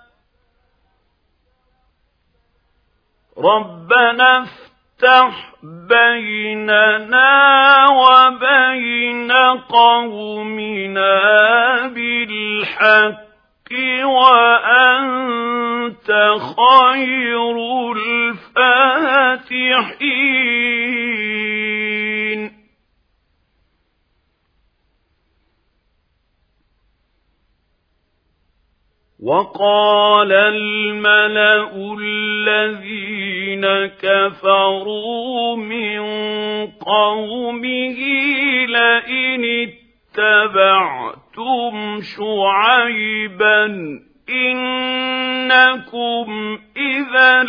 [SPEAKER 1] رَبَّنَا افْتَحْ بَيْنَنَا وَبَيْنَ قَوْمِنَا بِالْحَقِّ وَأَنْتَ خَيْرُ الْفَاتِحِينَ. وَقَالَ الْمَلَأُ الَّذِينَ كَفَرُوا مِن قَوْمِهِ لَئِنِ اتَّبَعْتُمْ شُعَيْبًا إِنَّكُمْ إِذًا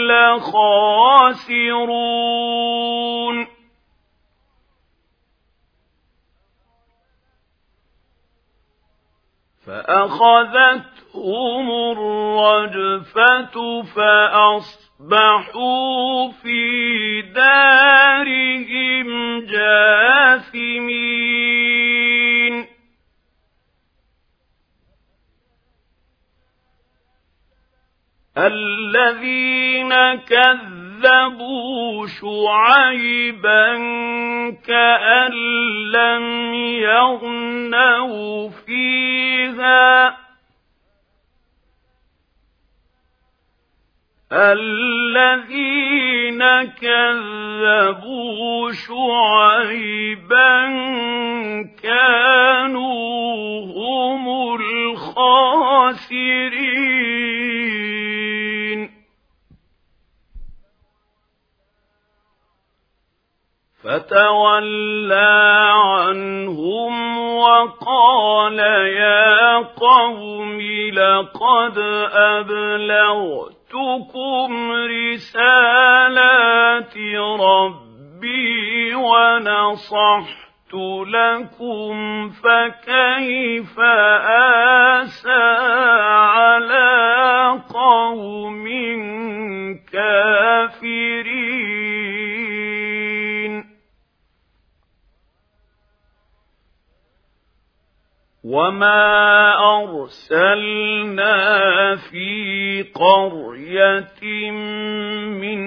[SPEAKER 1] لَّخَاسِرُونَ فَأَخَذَتْهُمُ الرَّجْفَةُ فَأَصْبَحُوا فِي دَارِهِمْ جَاثِمِينَ. الَّذِينَ كَذَّبُوا شُعَيْبًا كَأَن لَّمْ يَغْنَوْا فِيهَا الذين كذبوا شعيبا كانوا هم الخاسرين فتولى عنهم وقال يا قوم لقد أبلغتكم رسالات ربي ونصحت لكم فكيف آسى على قوم كافرين وما أرسلنا في قرية من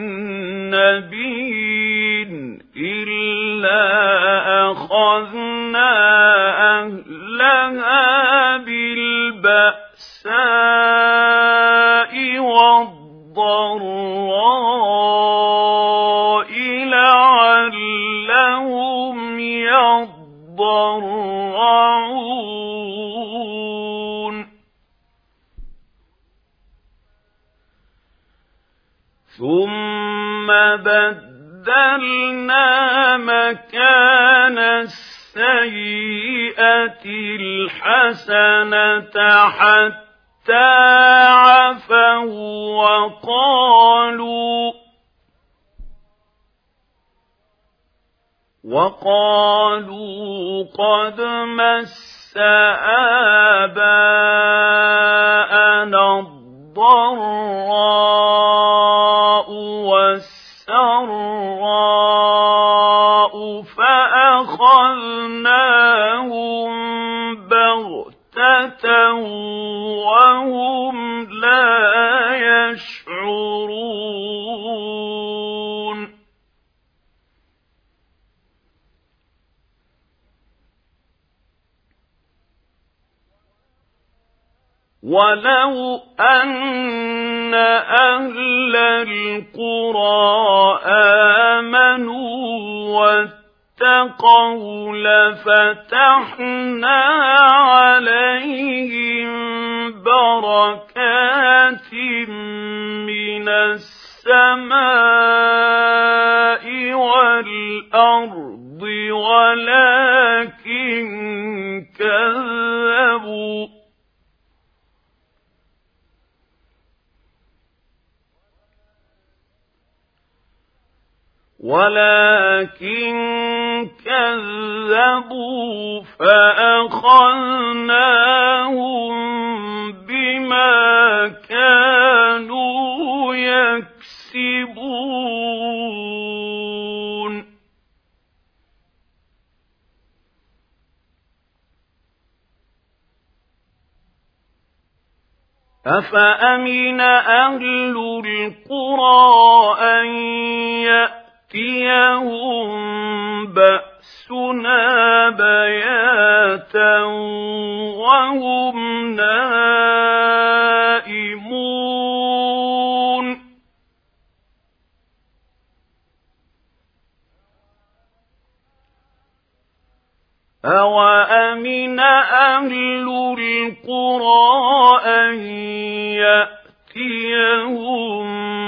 [SPEAKER 1] نبي إلا أخذنا أهلها بالبأساء والضراء لعلهم يضرعون ثم بدلنا مكان السيئة الحسنة حتى عفوا وقالوا وقالوا قد مس آباءنا الضراء والسراء فأخذناهم بغتة وهم لا يشعرون ولو أن أهل القرى آمنوا واتقوا لفتحنا عليهم بركات من السماء والأرض ولكن كذبوا ولكن كذبوا فأخذناهم بما كانوا يكسبون أفأمن أهل القرى أن يأتيهم بأسنا بياتا وهم نائمون أوأمن أهل القرى أن يأتيهم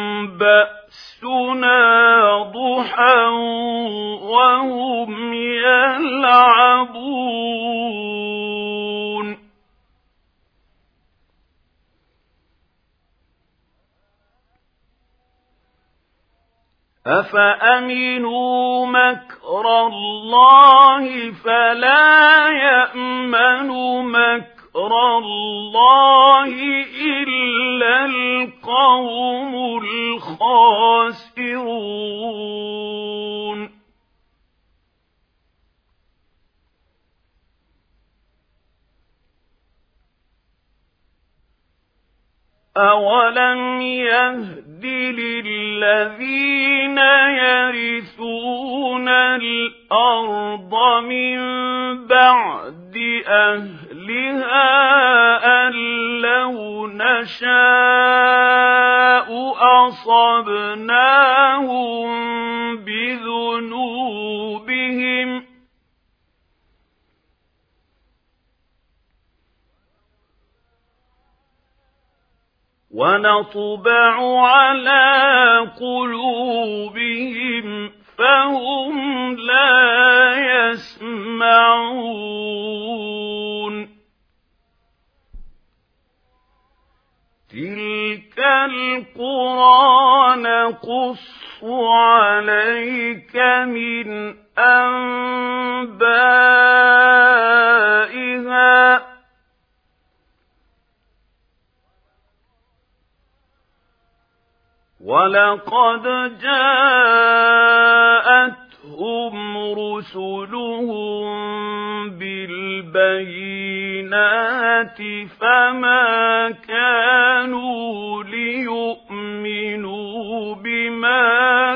[SPEAKER 1] بأسنا ضحى وهم يلعبون أفأمنوا مكر الله فلا يأمن مكر الله إلا القوم الخاسرون أولم يهد للذين يرثون الأرض من بعد أهلها أن لو نشاء أصبناهم بذنوبهم ونطبع على قلوبهم فهم لا يسمعون تلك القرى نقص عليك من أنبائها ولقد جاءتهم رسلهم بالبينات فما كانوا ليؤمنوا بما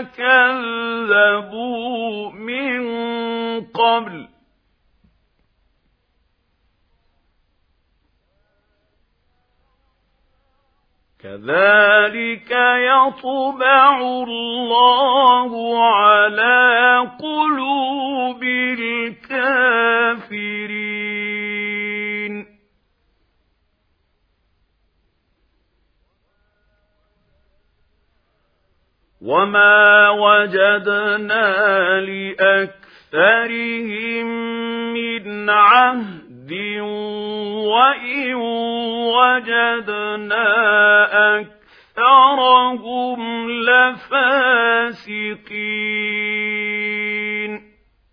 [SPEAKER 1] كذبوا من قبل كذلك يطبع الله على قلوب الكافرين وما وجدنا لأكثرهم من عهد وإن وجدنا أكثرهم لفاسقين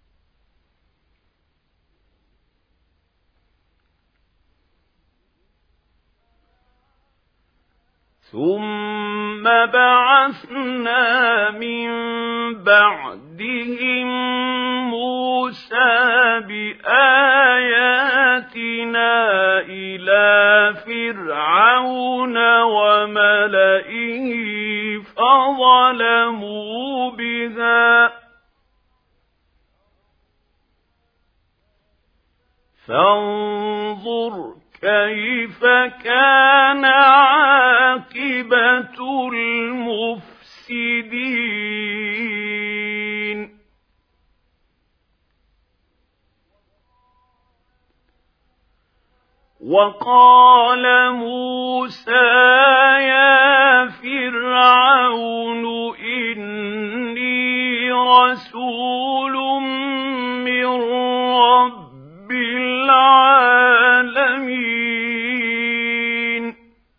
[SPEAKER 1] ثم بعثنا من بعدهم موسى بآياتنا إلى فرعون وملئه فظلموا بها فانظر كيف كان عاقبة المفسدين وقال موسى يا فرعون إني رسول من رب العالمين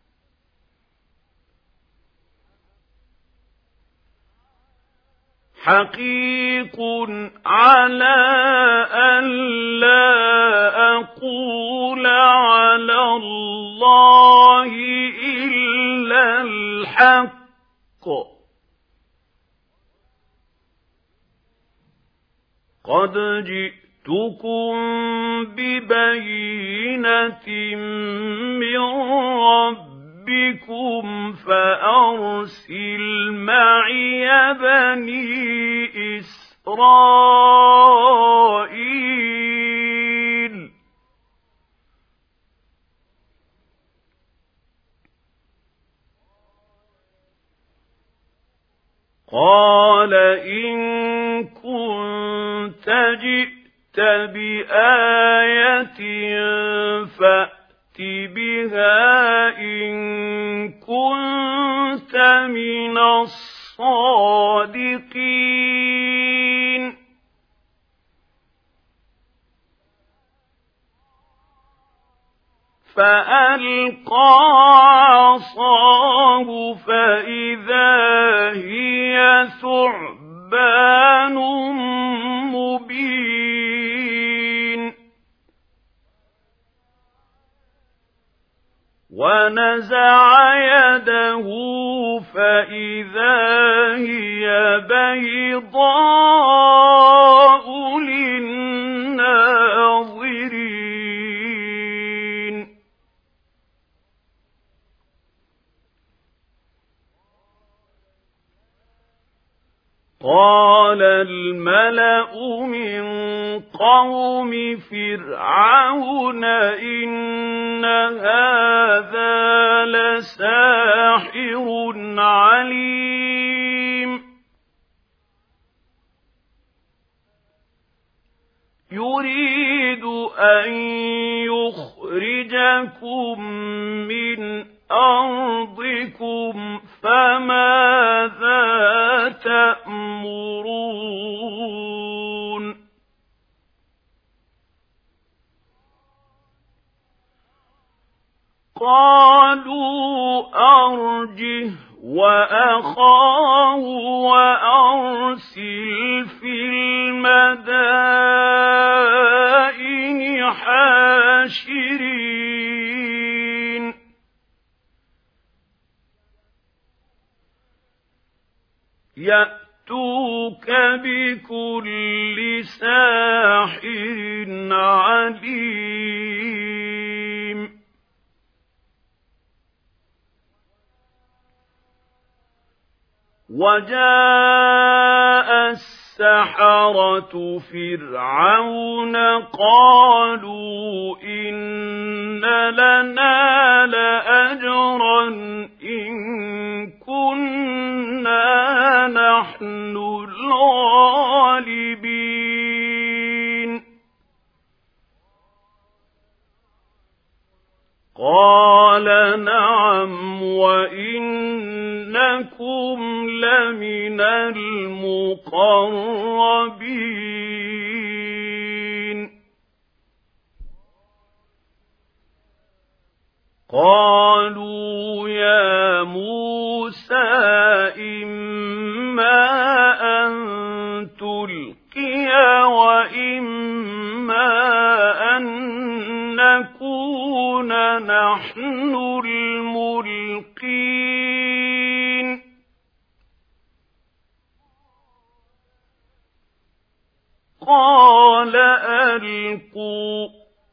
[SPEAKER 1] حقيق على أن لا أقول على الله إلا الحق قد جئتكم ببينة من ربكم فأرسل معي بني إسرائيل قال إن كنت جئت بآية فأت بها إن كنت من الصادقين فألقى عصاه فإذا هي ثعبان مبين ونزع يده فإذا هي بيضاء للناظرين قال الملأ من قوم فرعون إن هذا لساحر لكم من أرضكم فماذا تأمرون قالوا أرجه وأخاه وأرسل في المدائن حاشرين يأتوك بكل ساحر عليم وجاء السحرة فرعون قالوا إن لنا لأجرا إن كنا نحن الغالبين قال نعم وإنكم لمن المقربين قالوا يا موسى إما أن تلقي وإما أن نكون نحن الملقين قال ألقوا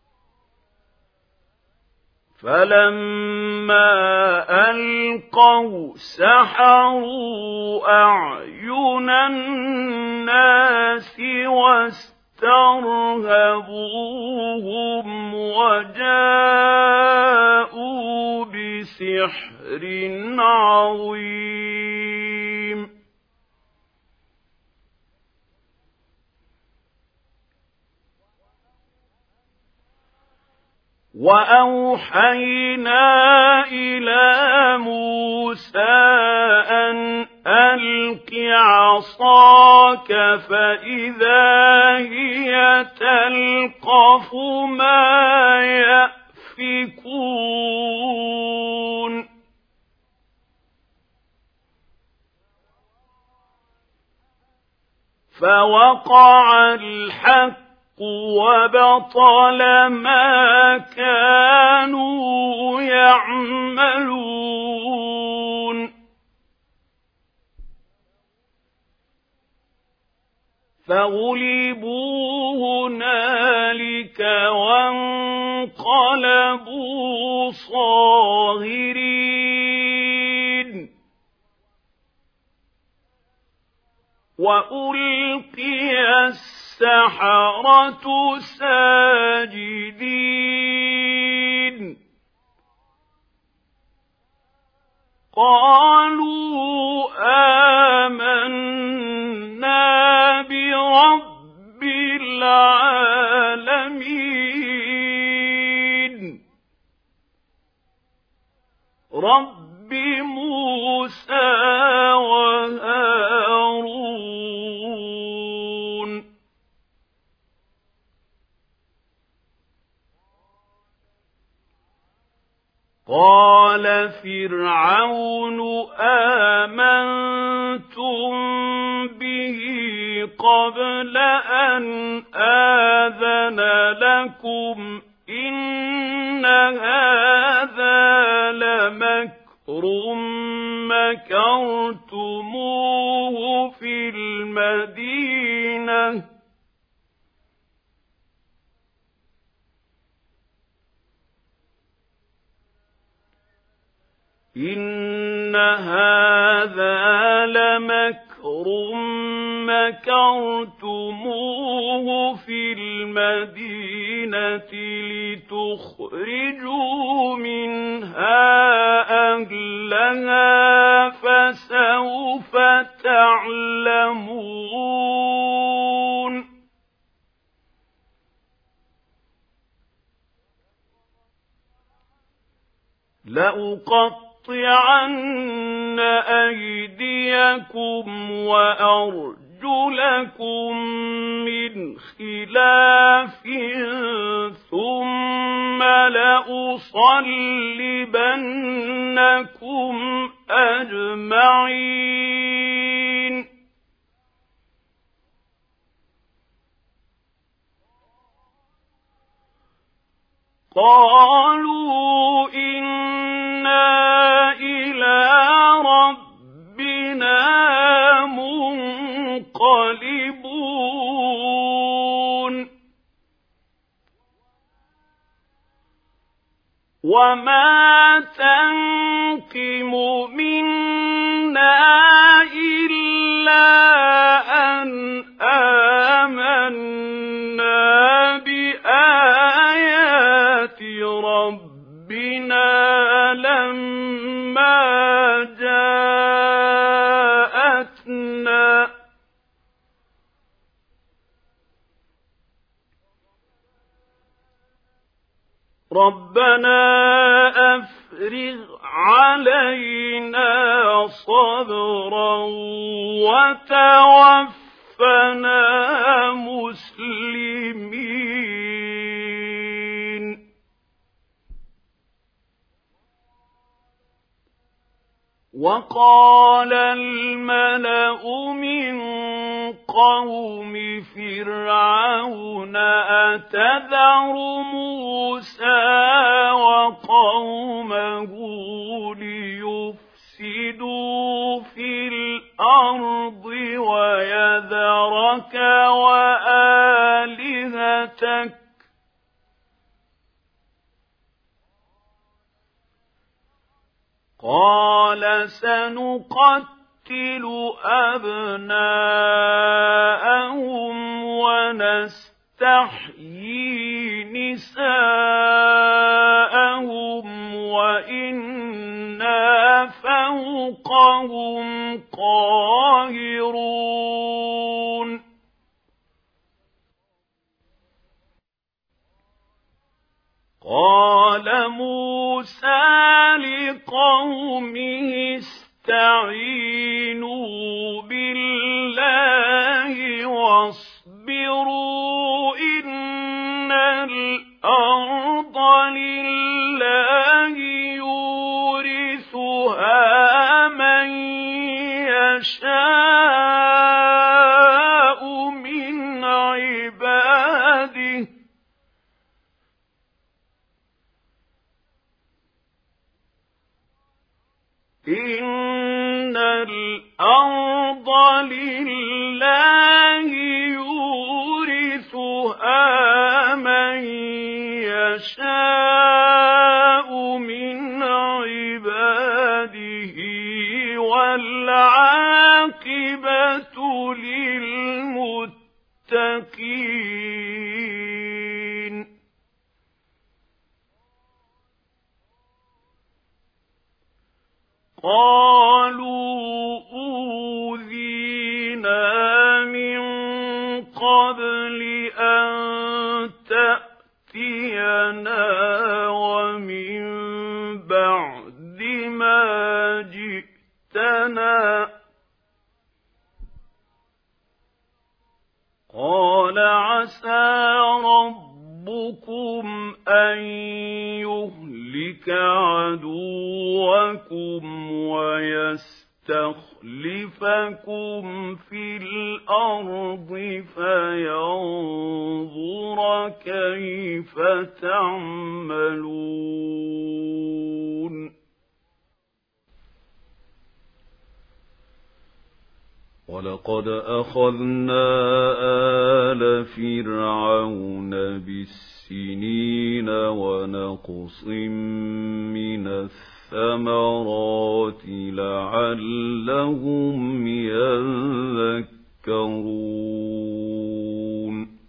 [SPEAKER 1] فلما ألقوا سحروا أعين الناس واسترهبوهم وجاءوا بسحر عظيم وأوحينا إلى موسى أن ألق عصاك فإذا هي تلقف ما يأفكون فوقع الحق وبطل ما كانوا يعملون فغلبوا هنالك وانقلبوا صاغرين وألقي السحرة ساجدين قالوا آمنا برب العالمين رب موسى وهارون قال فرعون آمنتم به قبل أن آذن لكم إن هذا لمكر مكرتموه في المدينة إن هذا لمكر مكرتموه في المدينة لتخرجوا منها أهلها فسوف تعلمون لأقطعن أيديكم وأرجلكم من خلاف ثم لأصلبنكم أجمعين قالوا إنا إلى ربنا منقلبون وما تنقم منا إلا أن آمنا بآيات ربنا لما جاءتنا ربنا أفرغ علينا صبرا وتوفنا مسلمين وقال الملأ من قوم فرعون أتذر موسى وقومه ليفسدوا في الأرض ويذرك وآلهتك قال سنقتل أبناءهم ونستحيي نساءهم وإنا فوقهم قاهرون قال موسى لقومه استعينوا بالله واصبروا إن الأرض لله يورثها من يشاء من عباده إن الأرض لله يورثها من يشاء من عباده والعاقبة للمتقين قالوا أوذينا من قبل أن تأتينا ومن بعد ما جئتنا قال عسى ربكم أن يهلك عدوكم ويستخلفكم في الأرض فينظر كيف تعملون ولقد أخذنا آل فرعون بالسنين ونقص من الثمرات لعلهم يذكرون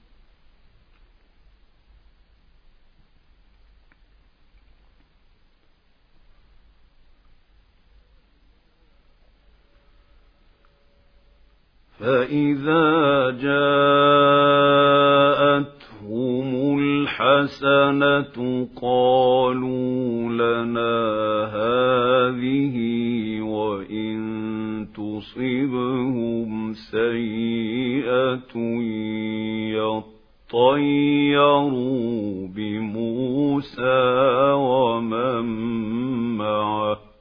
[SPEAKER 1] فإذا جاءتهم الحسنة الْحَسَنَةُ قَالُوا لَنَا هَٰذِهِ وَإِن تُصِبْهُمْ سَيِّئَةٌ يَطَّيَّرُوا بِمُوسَىٰ وَمَن مَّعَهُ ۗ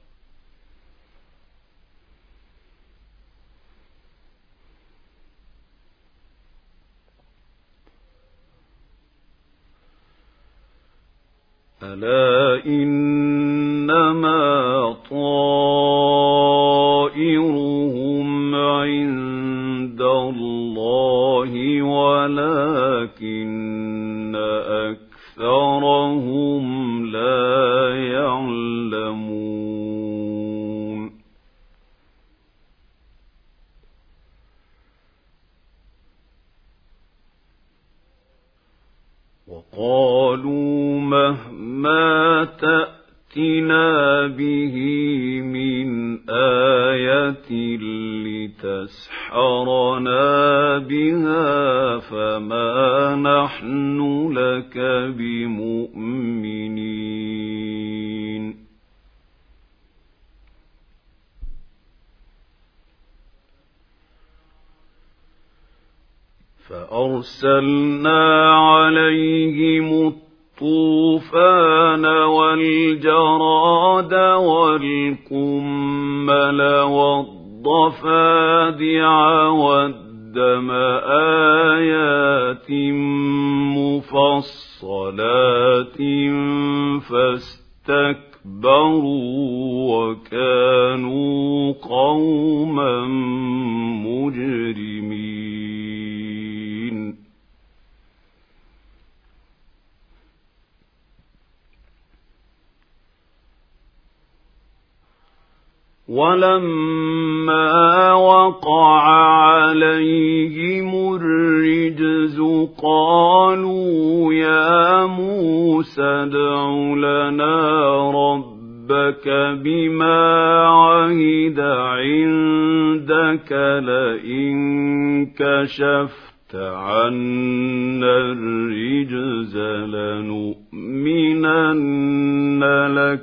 [SPEAKER 1] أَلَا إِنَّمَا طَائِرُهُمْ عِندَ اللَّهِ وَلَٰكِنَّ أَكْثَرَهُمْ لَا يَعْلَمُونَ وَقَالُوا مَهْمَا تَأْتِنَا بِهِ مِنْ آيَةٍ لِتَسْحَرَنَا بِهَا فَمَا نَحْنُ لَكَ بِمُؤْمِنِينَ فَأَرْسَلْنَا عَلَيْهِمُ الطُّوفَانَ وَالْجَرَادَ وَالْقُمَّلَ وَالضَّفَادِعَ وَالدَّمَ آيَاتٍ مُفَصَّلَاتٍ فَاسْتَكْبَرُوا وَكَانُوا قَوْمًا مُجْرِمِينَ وَلَمَّا وَقَعَ عَلَيْهِمُ الرِّجْزُ قَالُوا يَا مُوسَى ادْعُ لَنَا رَبَّكَ بِمَا عَهِدَ عِندَكَ لَئِن كَشَفْتَ عَنَّا الرِّجْزَ لَنُؤْمِنَنَّ لَكَ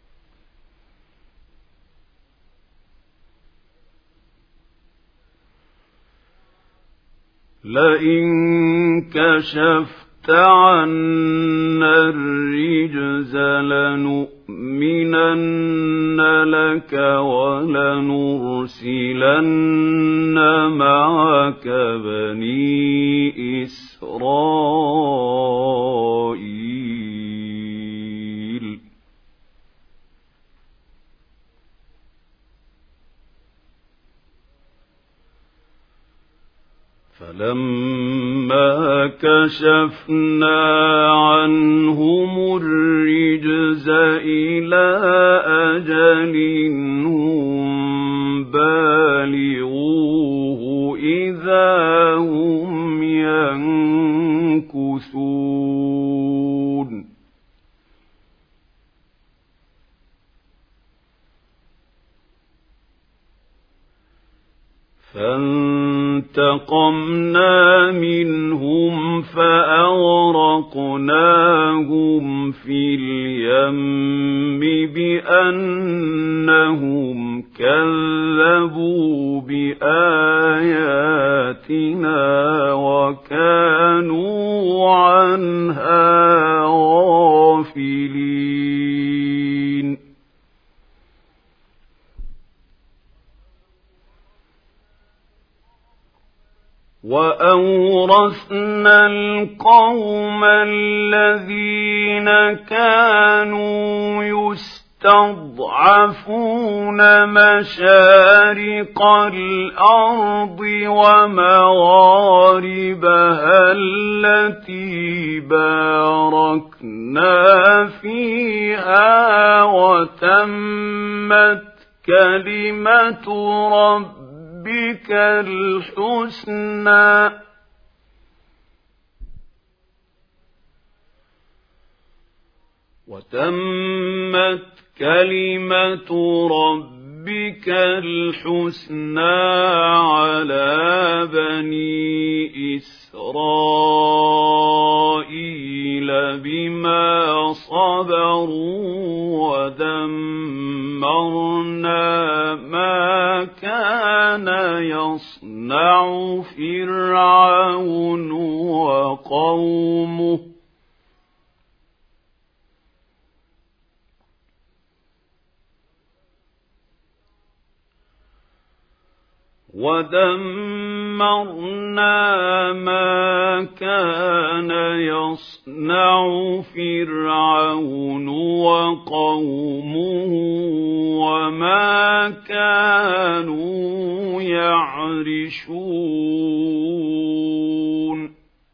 [SPEAKER 1] لئن كشفت عنا الرجز لنؤمنن لك ولنرسلن معك بني إسرائيل فلما كشفنا عنهم الرجز إلى أجل هم بالغوه إذا هم ينكثون فانتقمنا منهم فأغرقناهم في اليم بأنهم كذبوا بآياتنا وكانوا عنها غافلين وأورثنا القوم الذين كانوا يستضعفون مشارق الأرض ومغاربها التي باركنا فيها وتمت كلمة ربنا ربك الحسنى وتمت كلمة ربك الحسنى على بني إسرائيل كان يصنع فرعون وقومه ودمرنا ما كان يصنع فرعون وقومه وما كانوا يعرشون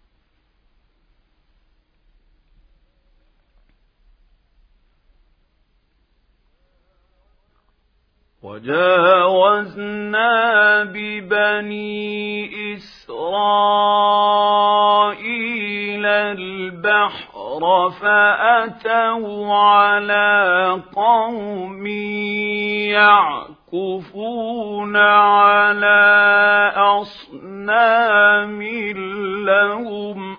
[SPEAKER 1] وجاوزنا ببني إسرائيل البحر فأتوا على قوم يعكفون على أصنام لهم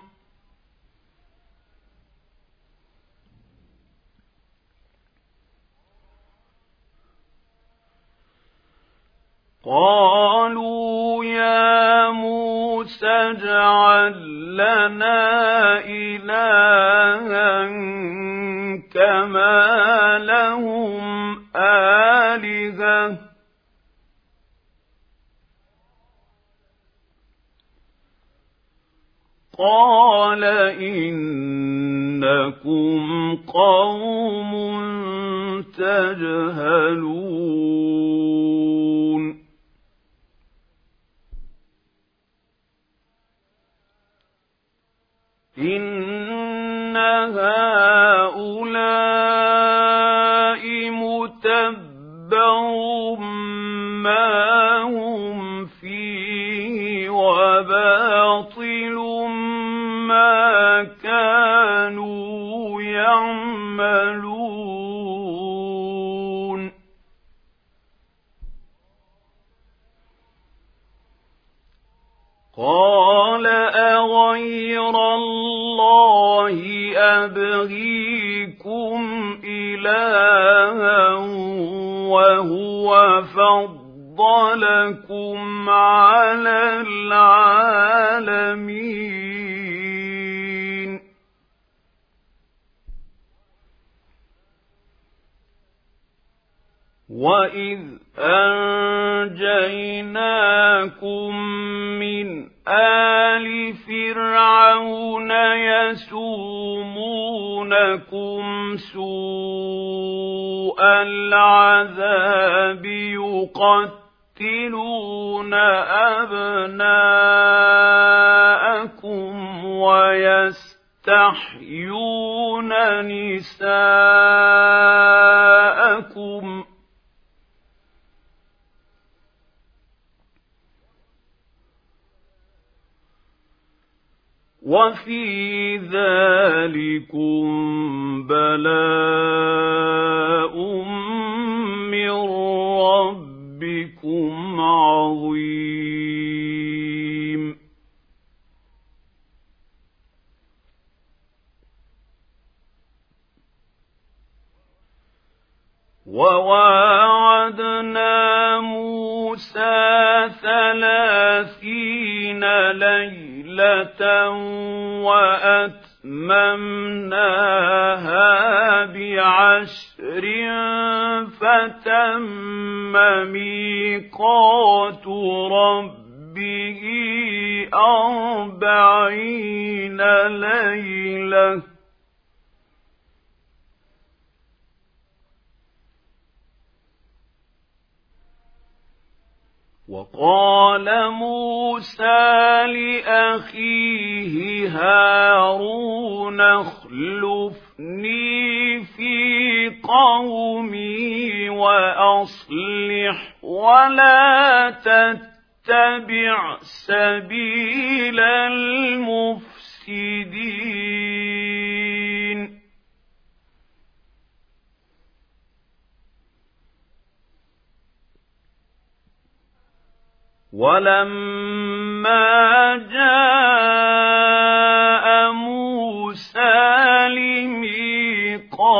[SPEAKER 1] قالوا يا موسى اجعل لنا إلها كما لهم آلهة قال إنكم قوم تجهلون إن هؤلاء متبر ما هم فيه وباطل ما كانوا يعملون قال أغير الله أبغيكم إلها وهو فضلكم على العالمين وإذ أنجيناكم من آل فرعون يسومونكم سوء العذاب يقتلون أبناءكم ويستحيون نساءكم وفي ذلكم بلاء من ربكم عظيم وواعدنا موسى ثلاثين ليلة وأتممناها بعشر فتم ميقات ربه أربعين ليلة وقال موسى لأخيه هارون اخلفني في قومي وأصلح ولا تتبع سبيل المفسدين ولما جاء موسى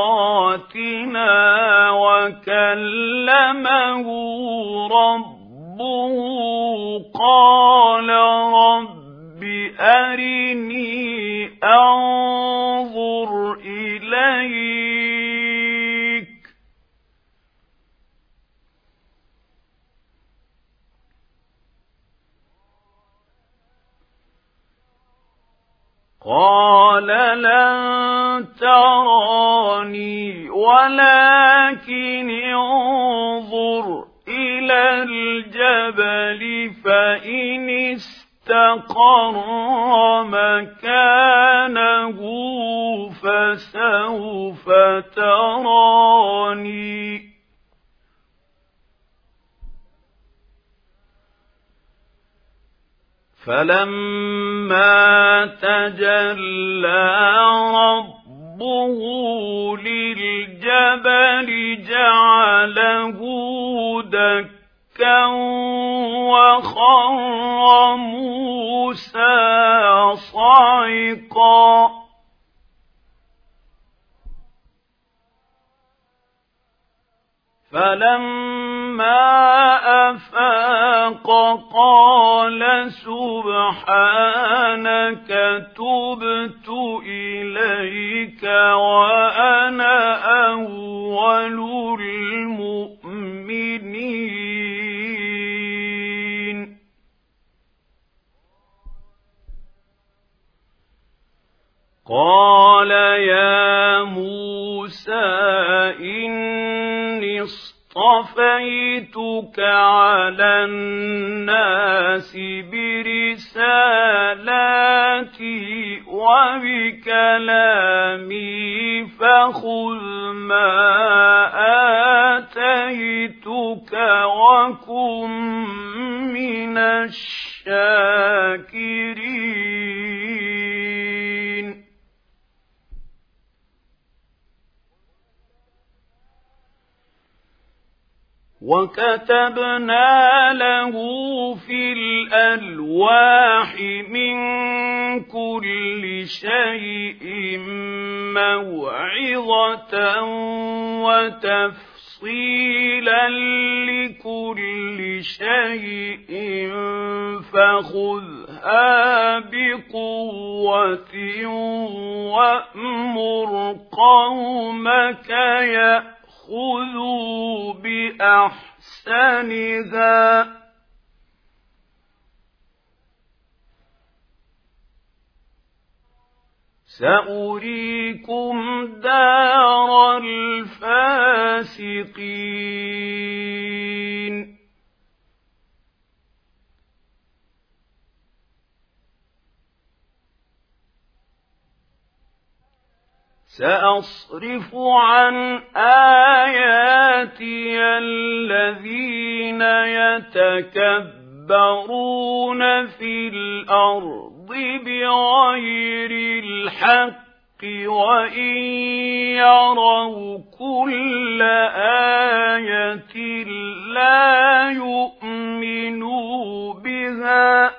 [SPEAKER 1] لميقاتنا وكلمه ربه قال رب أرني أنظر إليك قال لن تراني ولكن انظر إلى الجبل فإن استقر مكانه فسوف تراني فلما تجلى ربه للجبل جعله دكا وخر موسى صعقا فلما أفاق قال سبحانك تبت إليك وأنا أول المؤمنين قال يا موسى إني اصطفيتك على الناس برسالاتي وبكلامي فخذ ما آتيتك وكن من الشاكرين وكتبنا له في الألواح من كل شيء موعظة وتفصيلا لكل شيء فخذها بقوة وأمر قومك يأ خذوا بأحسنها سأريكم دار الفاسقين سأصرف عن آياتي الذين يتكبرون في الأرض بغير الحق وإن يروا كل آية لا يؤمنوا بها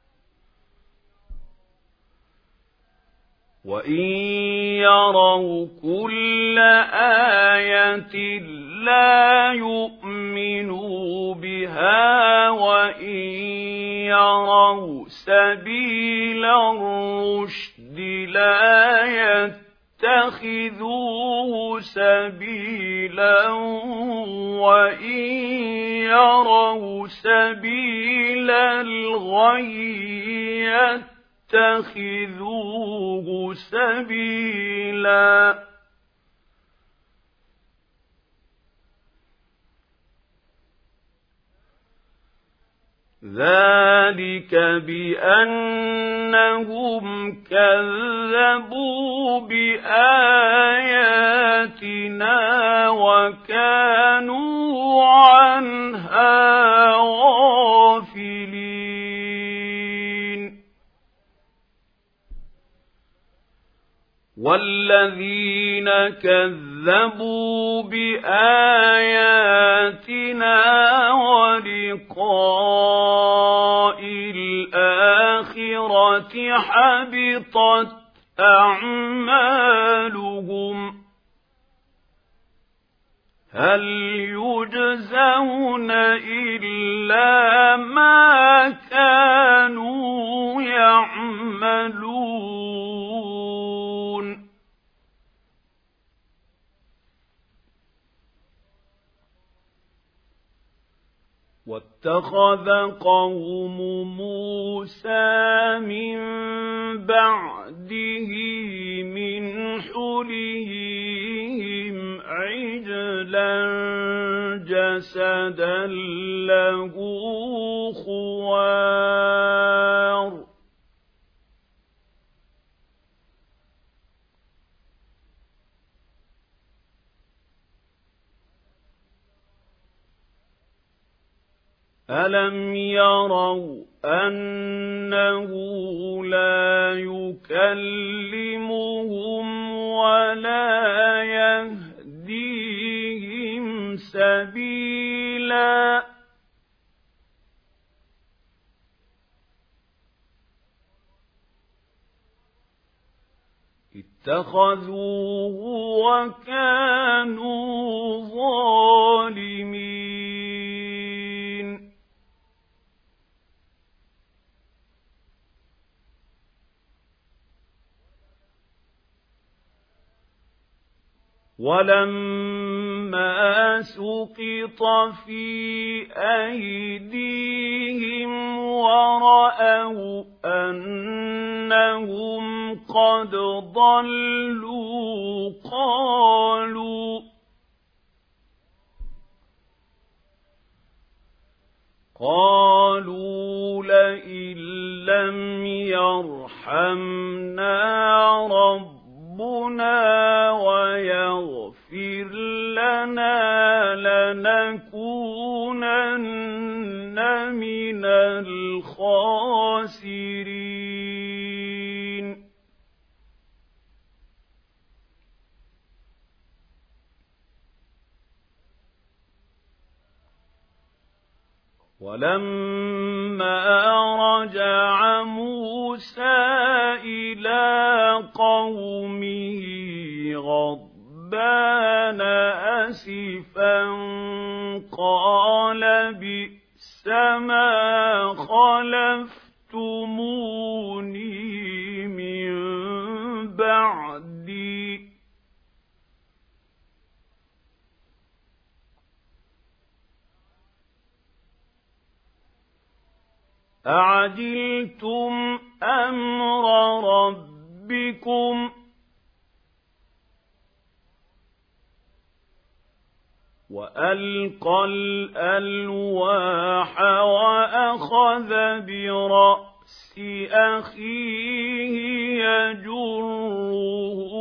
[SPEAKER 1] وإن يروا كل آية لا يؤمنوا بها وإن يروا سبيل الرشد لا يتخذوه سبيلا وإن يروا سبيل الغي يتخذوه سبيلا ذلك بأنهم كذبوا بآياتنا وكانوا عنها غافلين والذين كذبوا بآياتنا ولقاء الآخرة حبطت أعمالهم هل يجزون يجزون إلا ما كانوا يعملون واتخذ قوم موسى من بعده من حليهم عجلا جسدا له خوار ألم يروا أنه لا يكلمهم ولا يهديهم سبيلا اتخذوه وكانوا ظالمين ولما سقط في أيديهم ورأوا أنهم قد ضلوا قالوا قالوا لئن لم يرحمنا ربنا ويغفر لنا لنكونن من الخاسرين ولما رجع موسى إلى قومه غضبان أسفا قال بئس ما خلفتموني من بعدي أعجلتم أمر ربكم وألقى الألواح وأخذ برأس أخيه يجره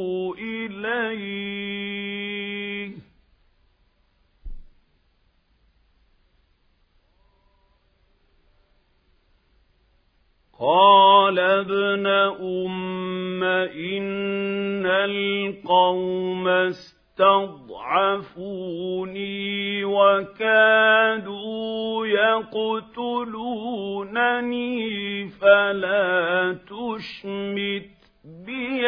[SPEAKER 1] إليه قال ابن أم إن القوم استضعفوني وكادوا يقتلونني فلا تشمت بي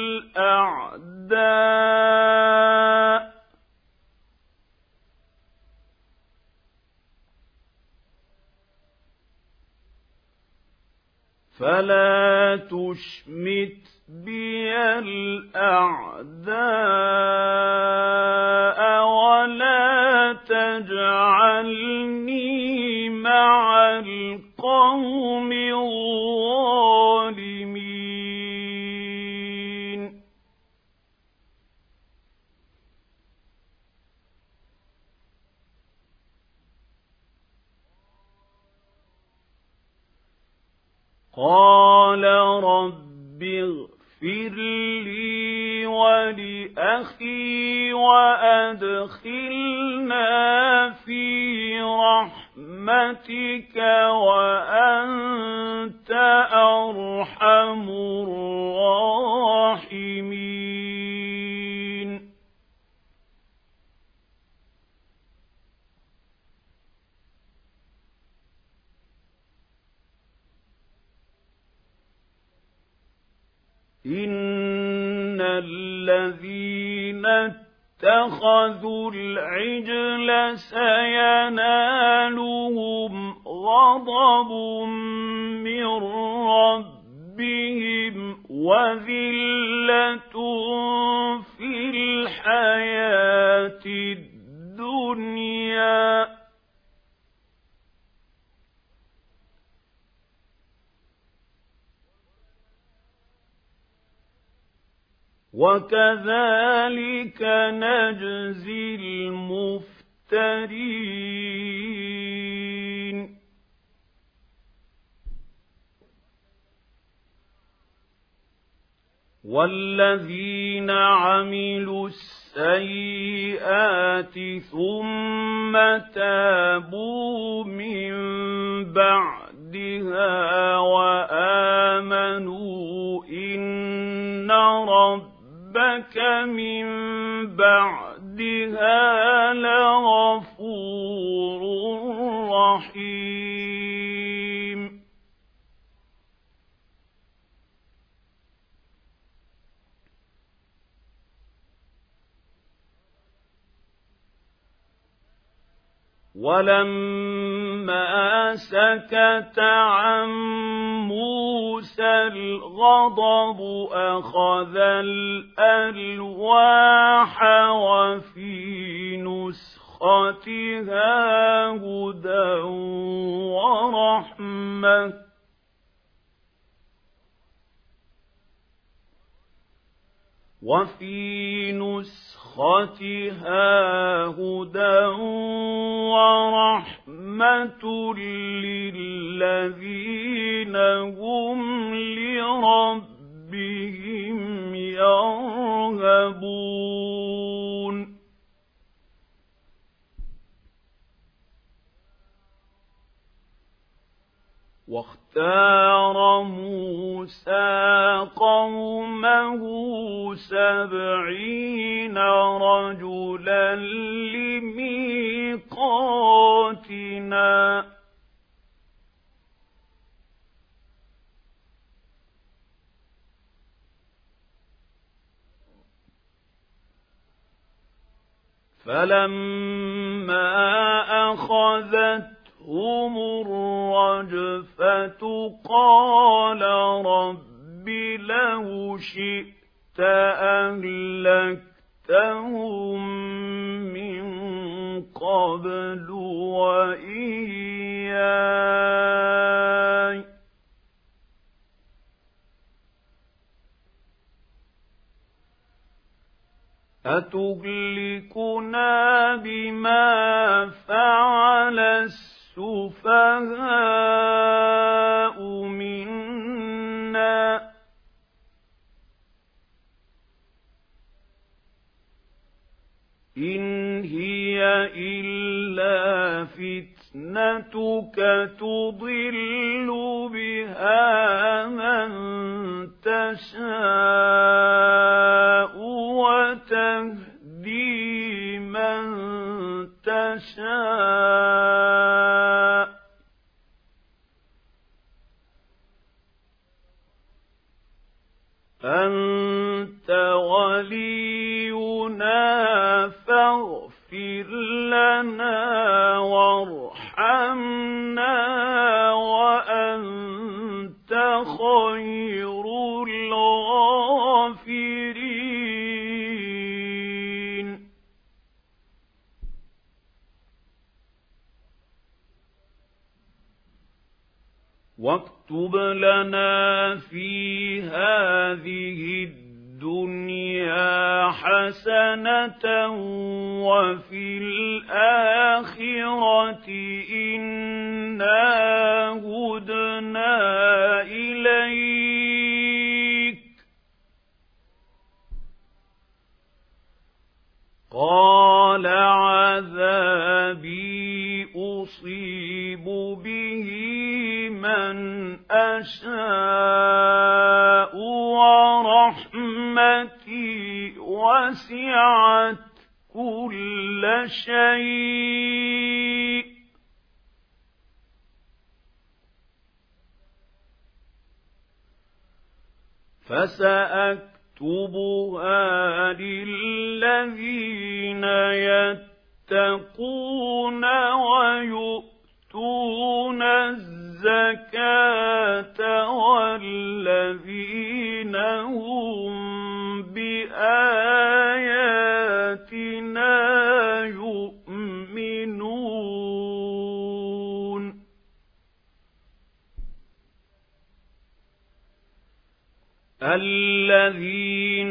[SPEAKER 1] الأعداء فلا تشمت بي الأعداء ولا تجعلني مع القوم الظالمين قال رب اغفر لي ولأخي وأدخلنا في رحمتك وأنت أرحم الراحمين إن الذين اتخذوا العجل سينالهم غضب من ربهم وذلة في الحياة الدنيا وكذلك نجزي المفترين والذين عملوا السيئات ثم تابوا من بعدها وآمنوا إن ربك من بعدها لغفور رحيم ولما سكت عن موسى الغضب أخذ الألواح وفي نسختها هدى ورحمة وفي نسختها هدى ورحمة للذين هم لربهم يرهبون واختار موسى قومه سبعين رجلا لميقاتنا فلما أخذت هم الرجفة قال رب لو شئت أهلكتهم من قبل وإياي أتهلكنا بما فعل السفهاء منا إن هي إلا فتنتك تضل بها من تشاء وتهدي من تشاء أنت ولينا فاغفر لنا وارحمنا وأنت خير الغافرين واكتب لنا في هذه الدنيا حسنة وفي الآخرة إنا هدنا إليك قال عذابي أصيب به من أشاء ورحمتي وسعت كل شيء فسأكتبها نكتبها للذين يتقون ويؤتون الزكاة والذين هم بآياتنا يؤمنون الذين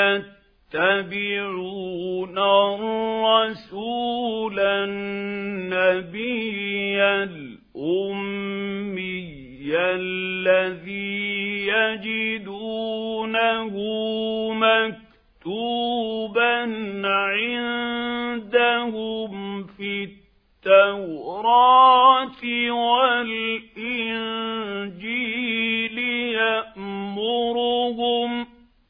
[SPEAKER 1] يتبعون الرسول النبي الأمي الذي يجدونه مكتوبا عندهم في التوراة والإنجيل يأمرهم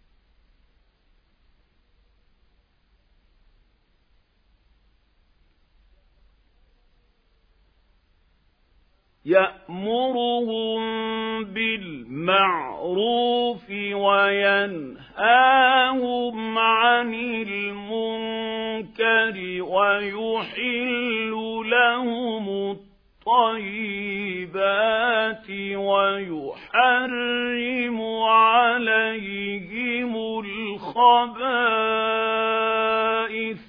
[SPEAKER 1] يأمرهم بالمعروف وينهاهم عن المنكر ويحل لهم الطيبات ويحرم عليهم الخبائث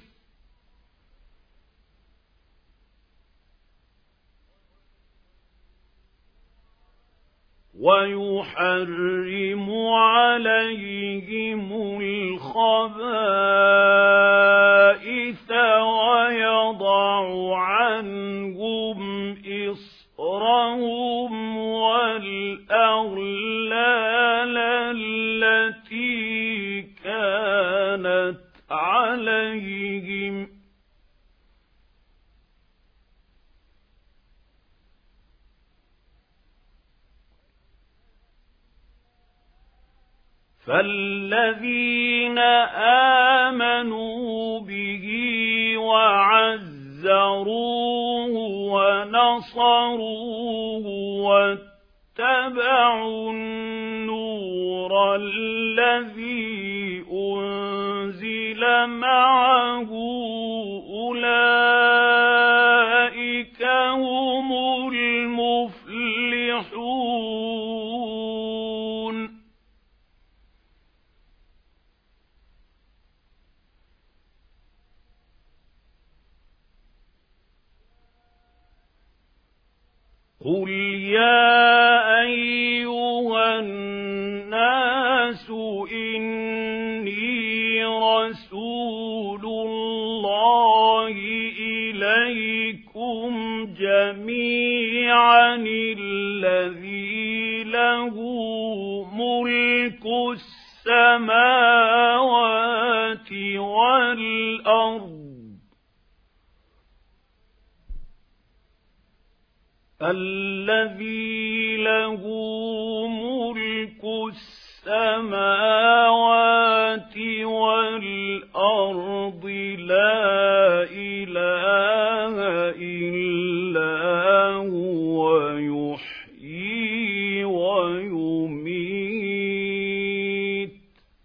[SPEAKER 1] ويحرم عليهم الخبائث ويضع عنهم إصرهم والأغلال التي كانت عليهم فالذين آمنوا به وعزروه ونصروه واتبعوا النور الذي أنزل معه أولئك هم المفلحون قل يا أيها الناس إني رسول الله إليكم جميعا الذي له ملك السماوات والأرض الذي له ملك السماوات والأرض لا إله إلا هو يحيي ويميت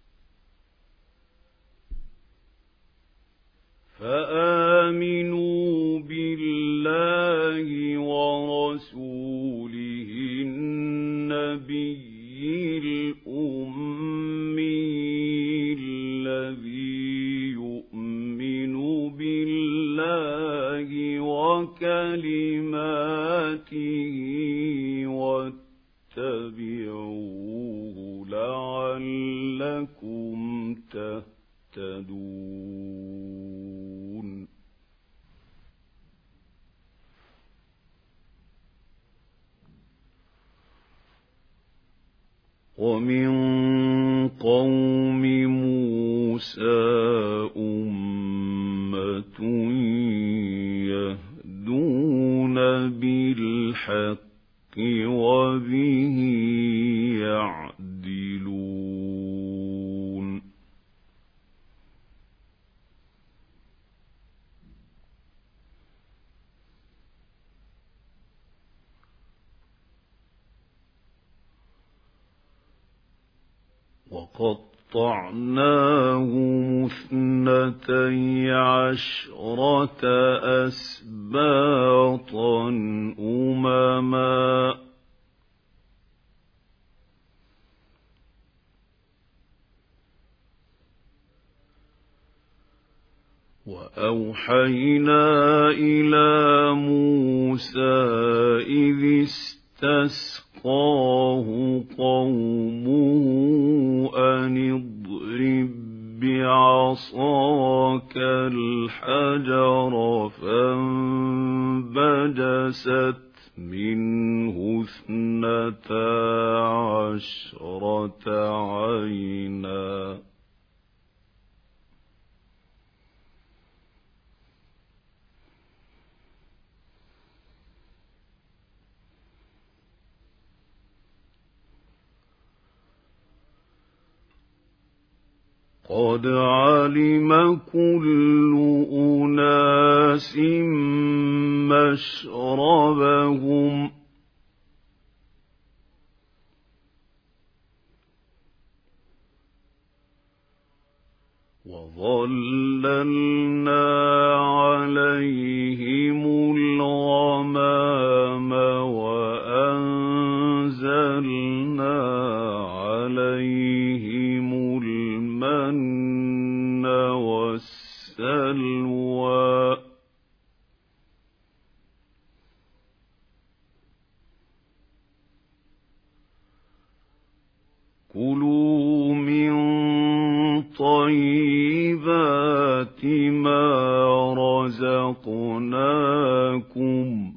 [SPEAKER 1] فآمنوا بالله ورسوله النبي الأمي الذي يؤمن بالله وكلماته واتبعوه لعلكم تهتدون ومن قوم موسى أمة يهدون بالحق وبه يعدلون وقد وقطعناهم اثنتي عشرة أسباطا أمما وأوحينا إلى موسى إذ استسقاه قومه أن اضرب بعصاك الحجر فانبجست منه اثنتا عشرة عينا قد علم كل أناس مشربهم وظللنا عليهم الغمام وأنزلنا عليهم المن والسلوى كلوا من طيبات ما رزقناكم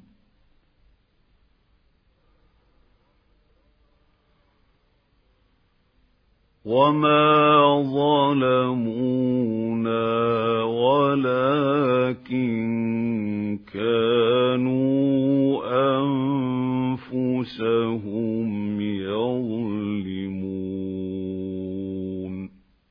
[SPEAKER 1] وما ظلمونا ولكن كانوا أنفسهم يظلمون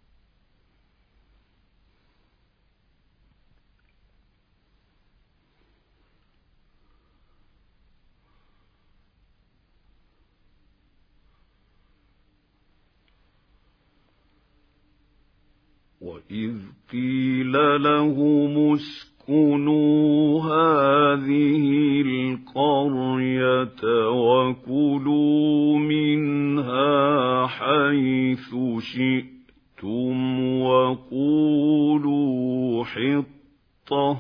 [SPEAKER 1] وإذ قيل لهم اسكنوا هذه القرية وكلوا منها حيث شئتم وقولوا حطة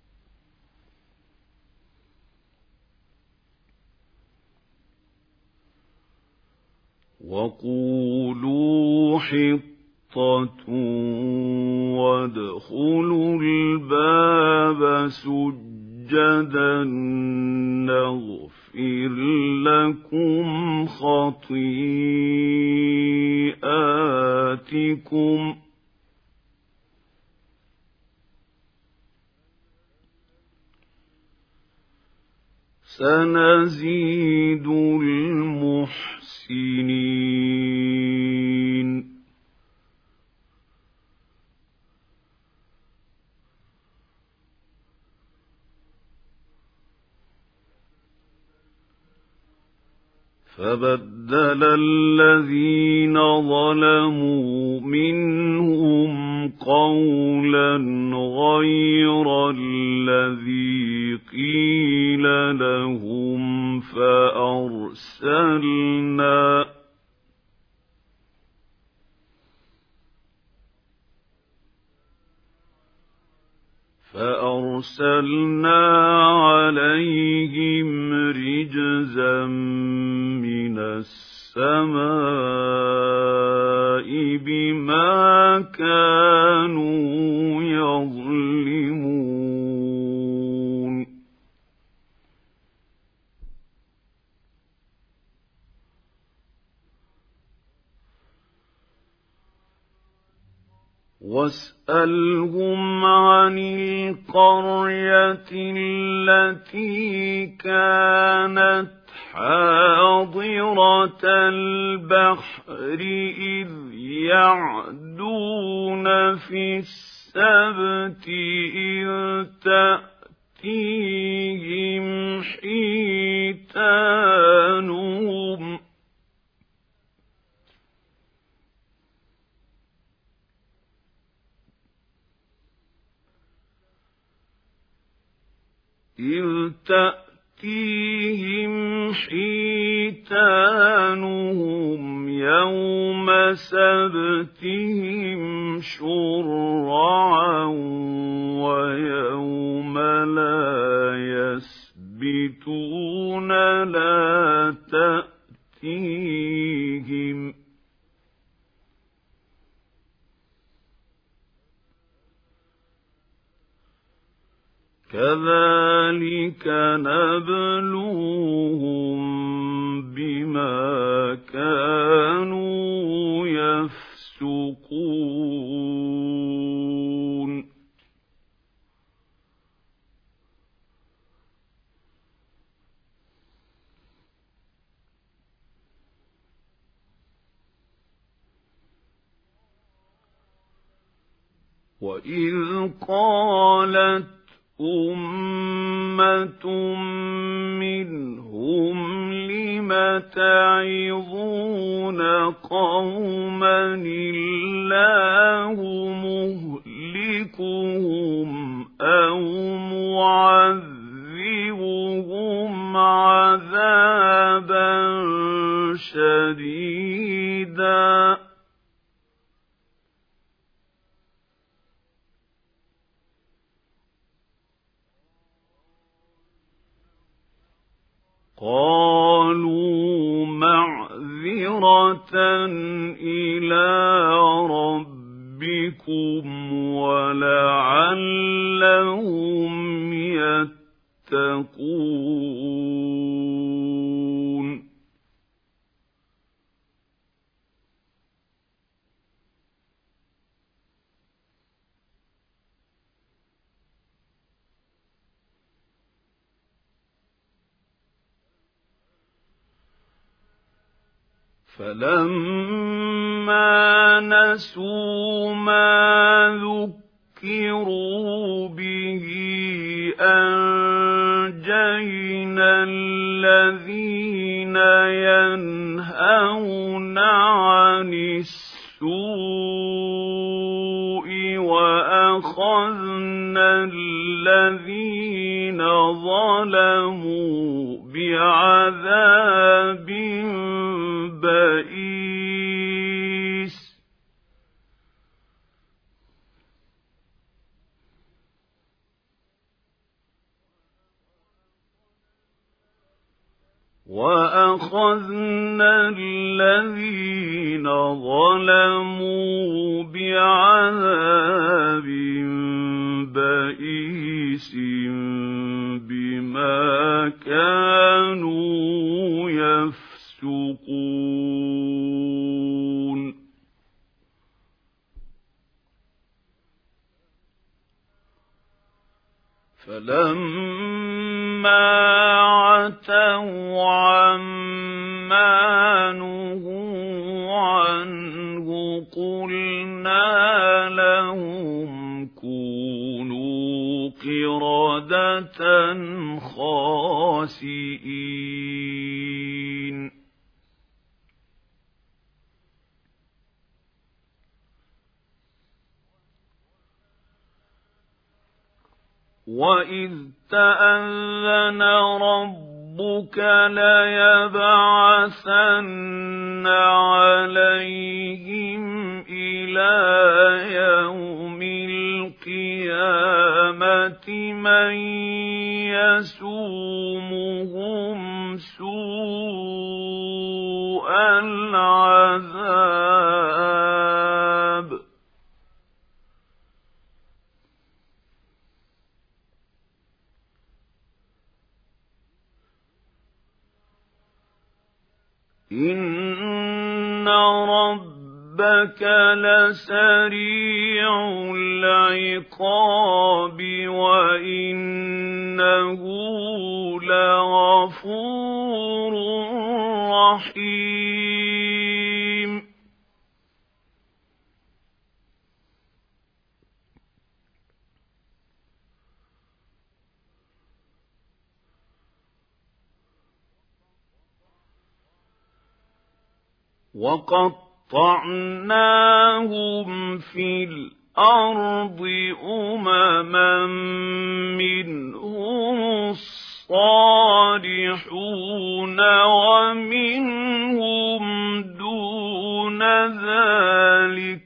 [SPEAKER 1] وقولوا حطة وادخلوا الباب سجدا نغفر لكم خطيئاتكم سنزيد المحسنين فبدل الذين ظلموا منهم قولا غير الذي قيل لهم فأرسلنا فأرسلنا عليهم رجزا من السماء بما كانوا يظلمون واسألهم عن القرية التي كانت حاضرة البحر إذ يعدون في السبت إذ تأتيهم حيتانهم تأتيهم حيتانهم يوم سبتهم شرعا ويوم لا يسبتون لا تأتيهم كذلك نبلوهم بما كانوا يفسقون وإذ قالت أمة منهم لم تعظون قوما الله مهلكهم أو معذبهم عذابا شديدا قالوا معذرة إلى ربكم ولعلهم يتقون فلما نسوا ما ذكروا به أنجينا الذين ينهون عن السوء وأخذنا الذين ظلموا بعذاب بئيس وأخذنا الذين ظلموا بعذاب بئيس بما كانوا يفسقون فلما عتوا عما نهوا عنه قلنا لهم كونوا قردة خاسئين وَإِذْ تَأَذَّنَ رَبُّكَ لَيَبْعَثَنَّ عَلَيْهِمْ إِلَى يَوْمِ الْقِيَامَةِ مَن يَسُومُهُمْ سُوءَ الْعَذَابِ إِنَّ رَبَّكَ لَسَرِيعُ الْعِقَابِ وَإِنَّهُ لَغَفُورٌ رَّحِيمٌ وَقَطَّعْنَاهُمْ فِي الْأَرْضِ أُمَمًا مِّنْهُمُ الصَّالِحُونَ الصالحون ومنهم دون ذلك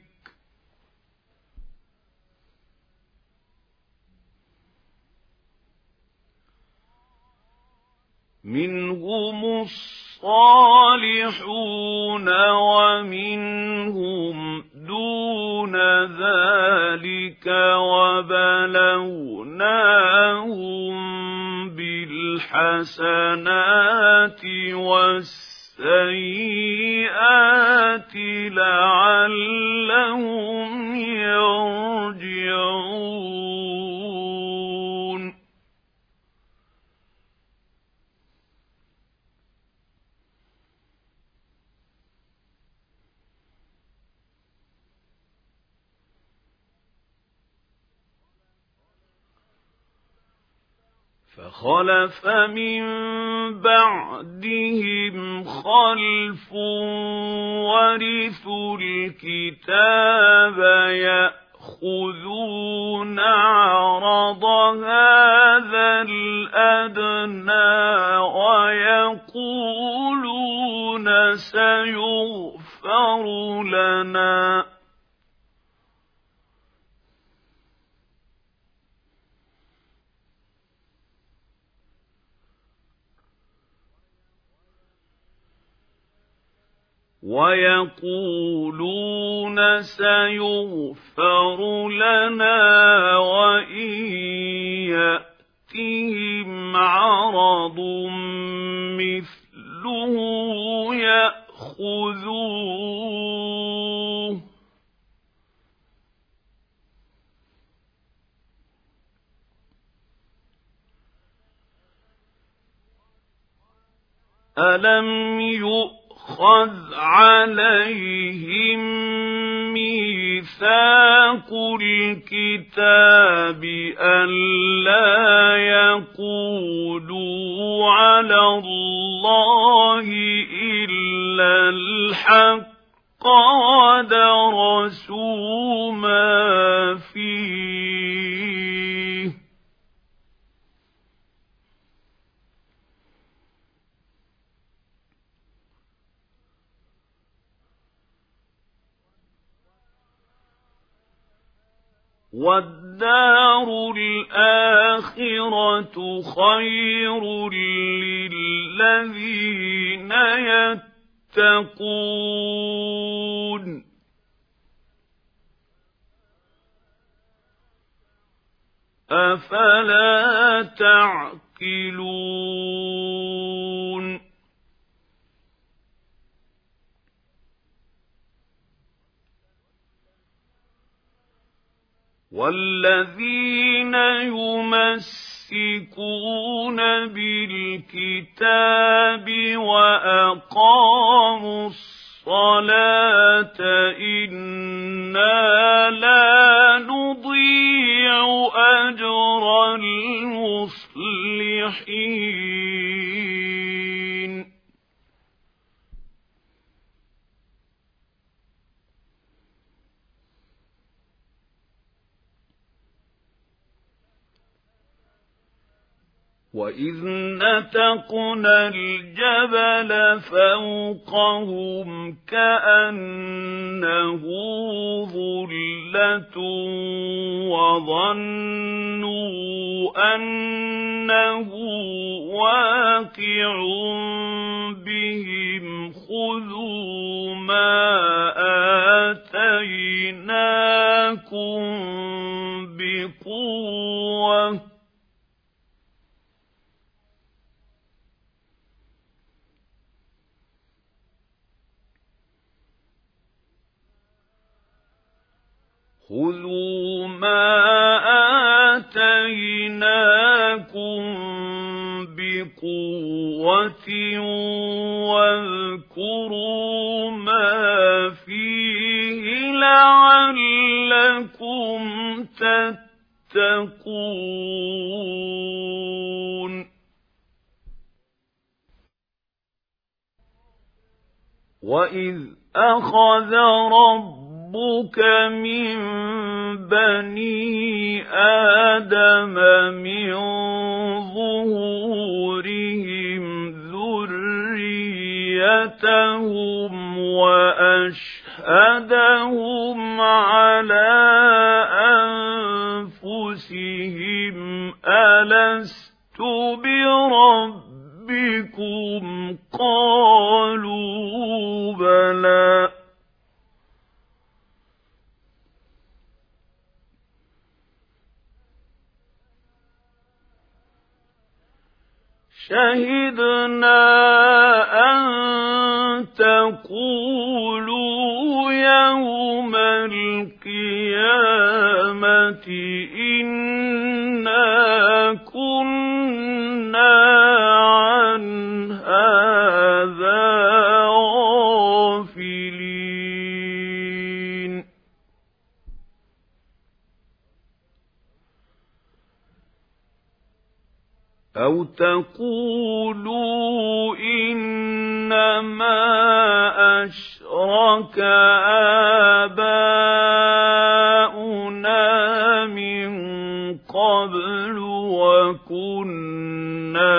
[SPEAKER 1] منهم الصالحون ومنهم دون ذلك وبلوناهم بالحسنات والسيئات لعلهم يرجعون فخلف من بعدهم خلف ورثوا الكتاب يأخذون عرض هذا الأدنى ويقولون سيغفر لنا ويقولون سيغفر لنا وإن يأتهم عرض مثله يأخذوه ألم يؤمنوا خذ عليهم ميثاق الكتاب ألا يقولوا على الله إلا الحق ودرسوا ما فيه والدار الآخرة خير للذين يتقون أفلا تعقلون والذين يمسكون بالكتاب وأقاموا الصلاة إنا لا نضيع أجر المصلحين وَإِذْ نَتَقْنَا الْجَبَلَ فَوْقَهُمْ كَأَنَّهُ ظُلَّةٌ وَظَنُّوا أَنَّهُ واقع بهم خُذُوا مَا آتَيْنَاكُمْ بِقُوَّةٍ خُذُوا مَا آتَيْنَاكُمْ بِقُوَّةٍ وَاذْكُرُوا مَا فِيهِ لَعَلَّكُمْ تَتَّقُونَ وَإِذْ أَخَذَ رَبُّكَ مِنْ بني آدم من ظهورهم ذريتهم وأشهدهم على أنفسهم ألست بربكم قالوا بلى شهدنا أن تقولوا يوم القيامة إنا كنا عن هذا غافلين أو تقولوا إنما أشرك آباؤنا من قبل وكنا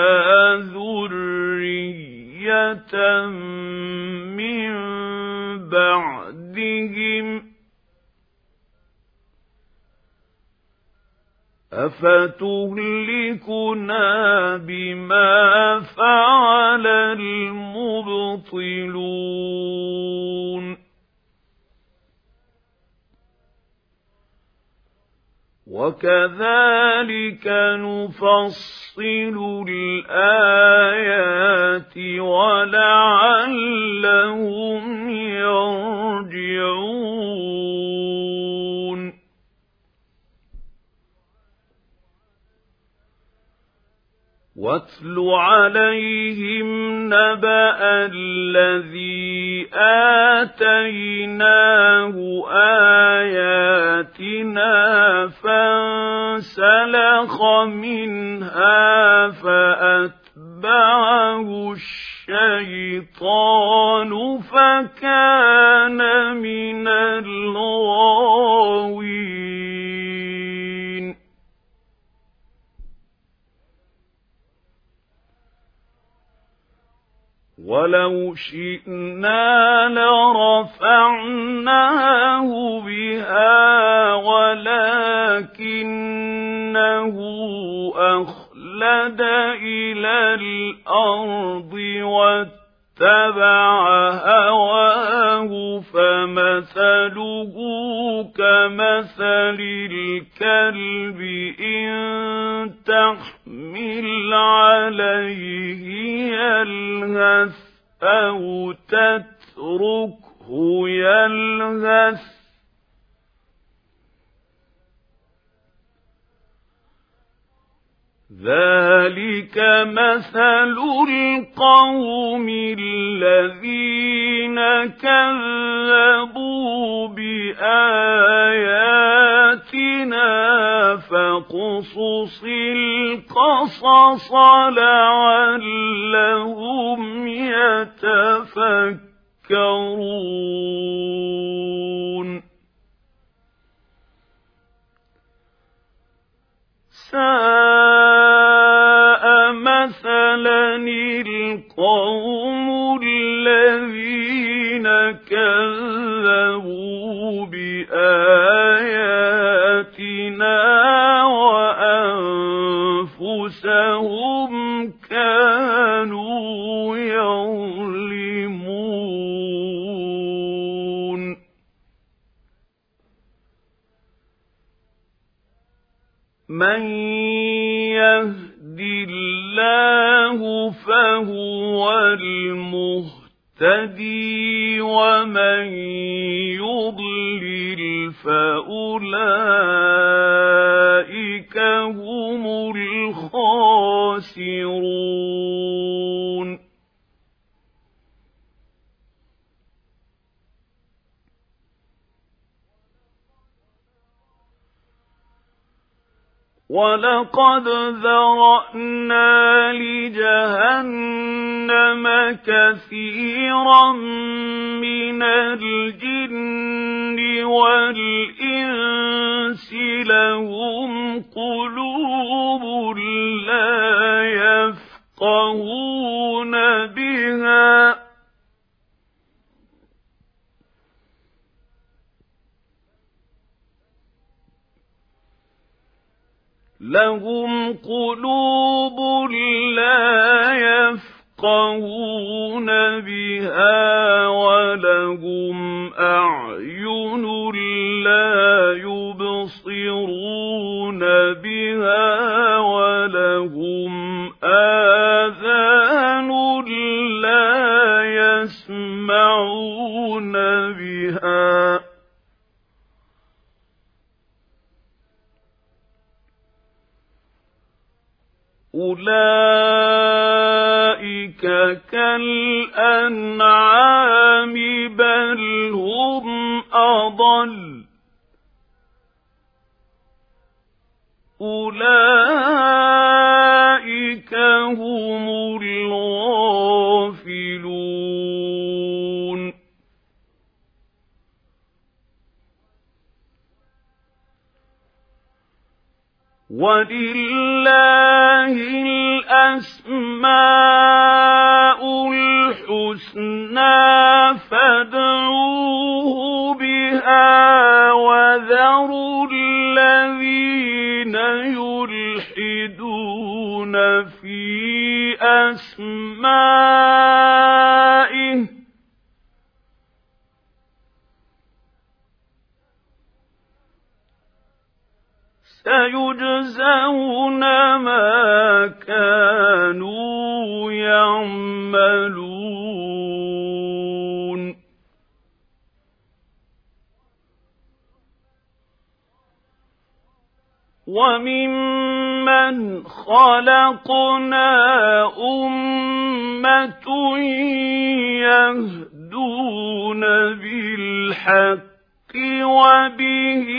[SPEAKER 1] ذرية من بعدهم أفتهلكنا بما فعل المبطلون وكذلك نفصل الآيات ولعلهم يرجعون واتل عليهم نبأ الذي آتيناه آياتنا فانسلخ منها فأتبعه الشيطان فكان من الغاوين ولو شئنا لرفعناه بها ولكنه أخلد إلى الأرض واتبع هواه فمثله كمثل الكلب إن تحمل عليه يلهث أو تتركه يلهث ذلك مثل القوم الذين كذبوا بآياتنا فاقصص القصص لعلهم يتفكرون ساء مثلا القوم الذين كذبوا بآياتنا وأنفسهم كانوا يظلمون من يهد الله فهو المهتدي ومن يضلل فأولئك هم الخاسرون وَلَقَدْ ذَرَأْنَا لِجَهَنَّمَ كَثِيرًا مِنَ الْجِنِّ وَالْإِنسِ لَهُمْ قُلُوبٌ لَّا يَفْقَهُونَ بِهَا لهم قلوب لا يفقهون بها ولهم أعين لا يبصرون بها ولهم آذان لا يسمعون بها أولئك كالأنعام بل هم أضل أولئك هم الغافلون وَلِلَّهِ الْأَسْمَاءُ الْحُسْنَى فَادْعُوهُ بِهَا وَذَرُوا الَّذِينَ يُلْحِدُونَ فِي أَسْمَائِهِ سيجزون ما كانوا يعملون وممن خلقنا أمة يهدون بالحق وبه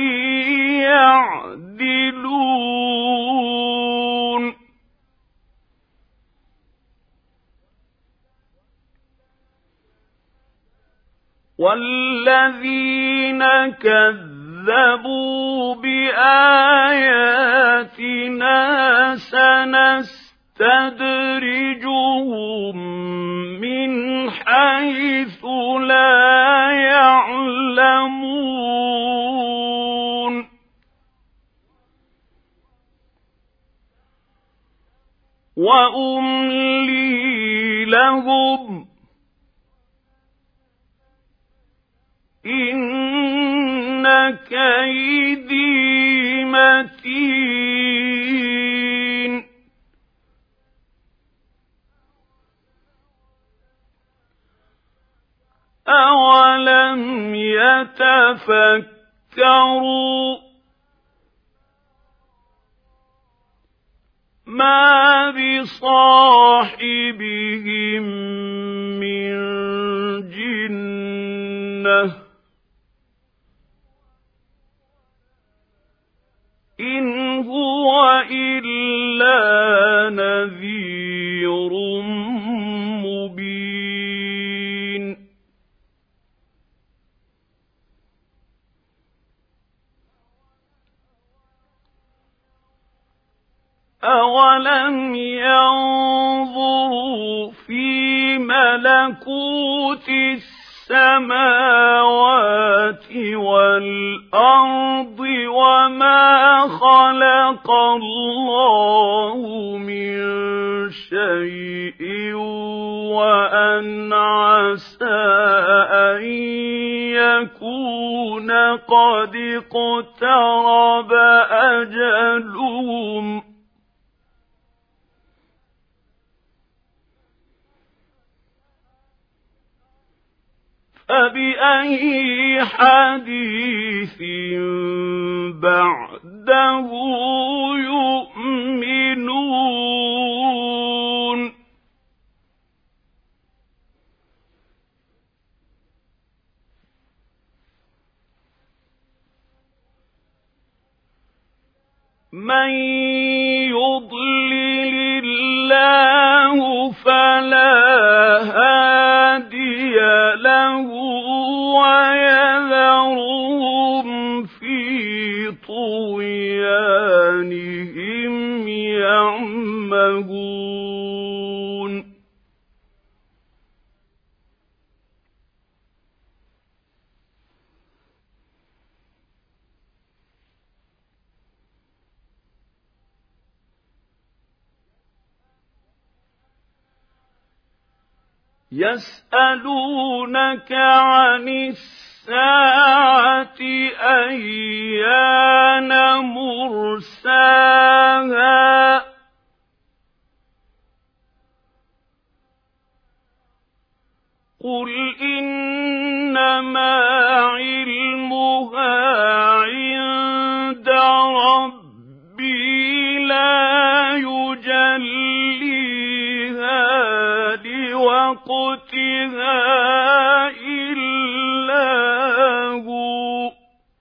[SPEAKER 1] يعدلون والذين كذبوا بآياتنا سنستدرجهم من حيث لا يعلمون وأملي لهم إن كيدي متين أولم يتفكروا ما بصاحبهم من جنة إن هو إلا نذير مبين أولم ينظروا في ملكوت السماوات والأرض وما خلق الله من شيء وأن عسى أن يكون قد اقترب أجلهم فبأي حديث بعده يؤمنون مَن يُضْلِلِ اللَّهُ فَلَا هَادِيَ لَهُ وَيَذَرُهُمْ فِي طُغْيَانِهِمْ يَعْمَهُونَ يَسْأَلُونَكَ عَنِ السَّاعَةِ أَيَّانَ مُرْسَاهَا قُلْ إِنَّمَا عِلْمُهَا عِندَ رَبِّي لَا يُجَلِّيهَا لِوَقْتِهَا إِلَّا هُوَ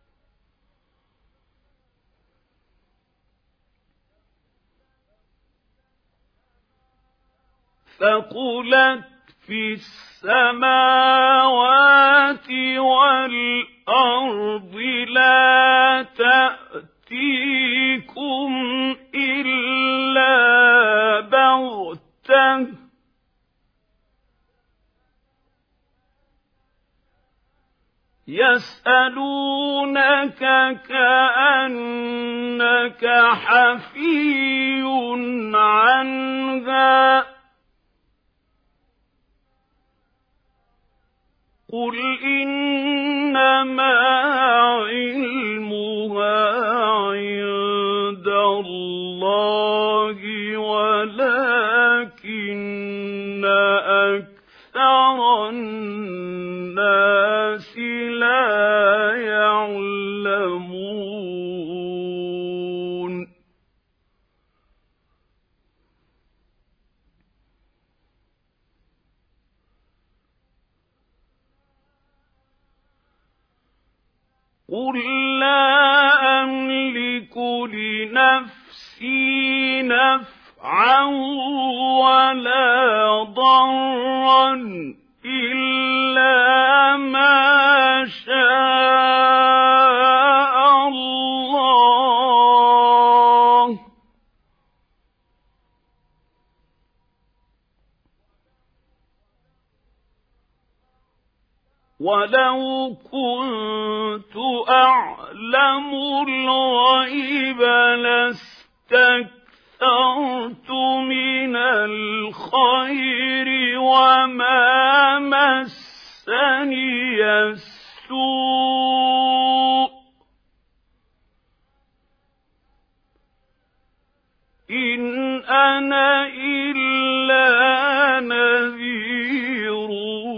[SPEAKER 1] ثَقُلَتْ فِي السَّمَاوَاتِ وَالْأَرْضِ لَا تَأْتِيكُمْ إِلَّا بَغْتَةً يَسْأَلُونَكَ كَأَنَّكَ حَفِيٌّ عَنْهَا قُلْ إِنَّمَا عِلْمُهَا عِندَ اللَّهِ وَلَكِنَّ أَكْثَرَ النَّاسِ لَا يَعْلَمُونَ قُل لَّا أَمْلِكُ لِنَفْسِي نَفْعًا وَلَا ضَرًّا إِلَّا مَا شَاءَ اللَّهُ وَلَوْ كُنتُ أَعْلَمُ الْغَيْبَ لَاسْتَكْثَرْتُ مِنَ الْخَيْرِ وَمَا مَسَّنِيَ السُّوءُ إِنْ أَنَا إِلَّا نَذِيرٌ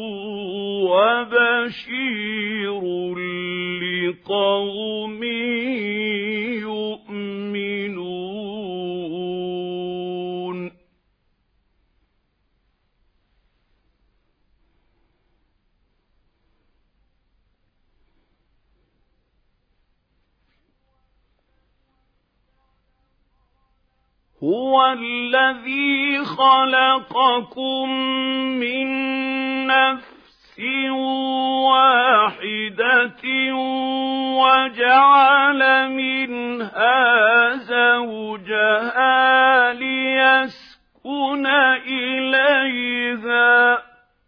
[SPEAKER 1] وَبَشِيرٌ لِقَوْمٍ يُؤْمِنُونَ هُوَ الَّذِي خَلَقَكُم مِّن نَّفْسٍ وَاحِدَةٍ وَجَعَلَ مِنْهَا زَوْجَهَا لِيَسْكُنَ إِلَيْهَا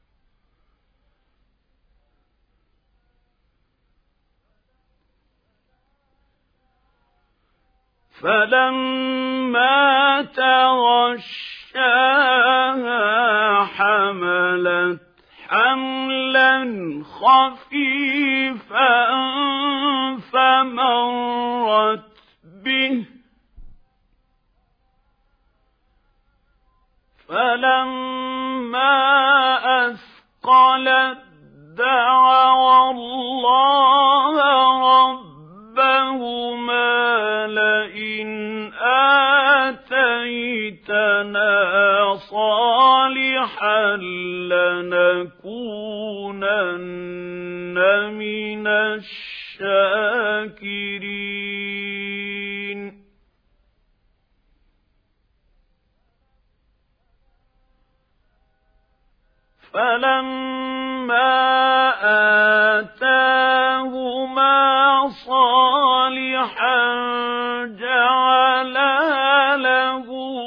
[SPEAKER 1] فَلَمَّا تَغَشَّاهَا حَمَلَتْ حَمْلًا خَفِيفًا فَمَرَّتْ بِهِ فَلَمَّا أَثْقَلَتْ دَعَوَا اللَّهَ رَبَّهُمَا لَئِنْ آتَيْتَنَا صَالِحًا لَّنَكُونَنَّ مِنَ الشَّاكِرِينَ فَلَمَّا آتَاهُمَا صَالِحًا جَعَلَا لَهُ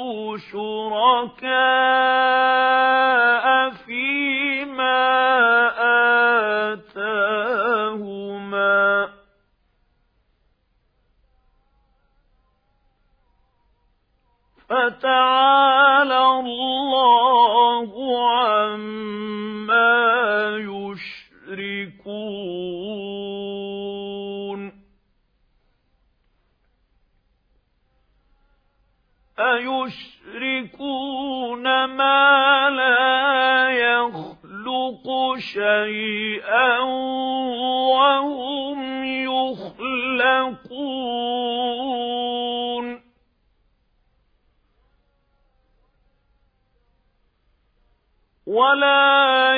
[SPEAKER 1] شُرَكَاءَ فِيمَا آتَاهُمَا ۚ فَتَعَالَى اللَّهُ عَمَّا يُشْرِكُونَ أَيُشْرِكُونَ مَا لَا يَخْلُقُ شَيْئًا وَهُمْ يُخْلَقُونَ وَلَا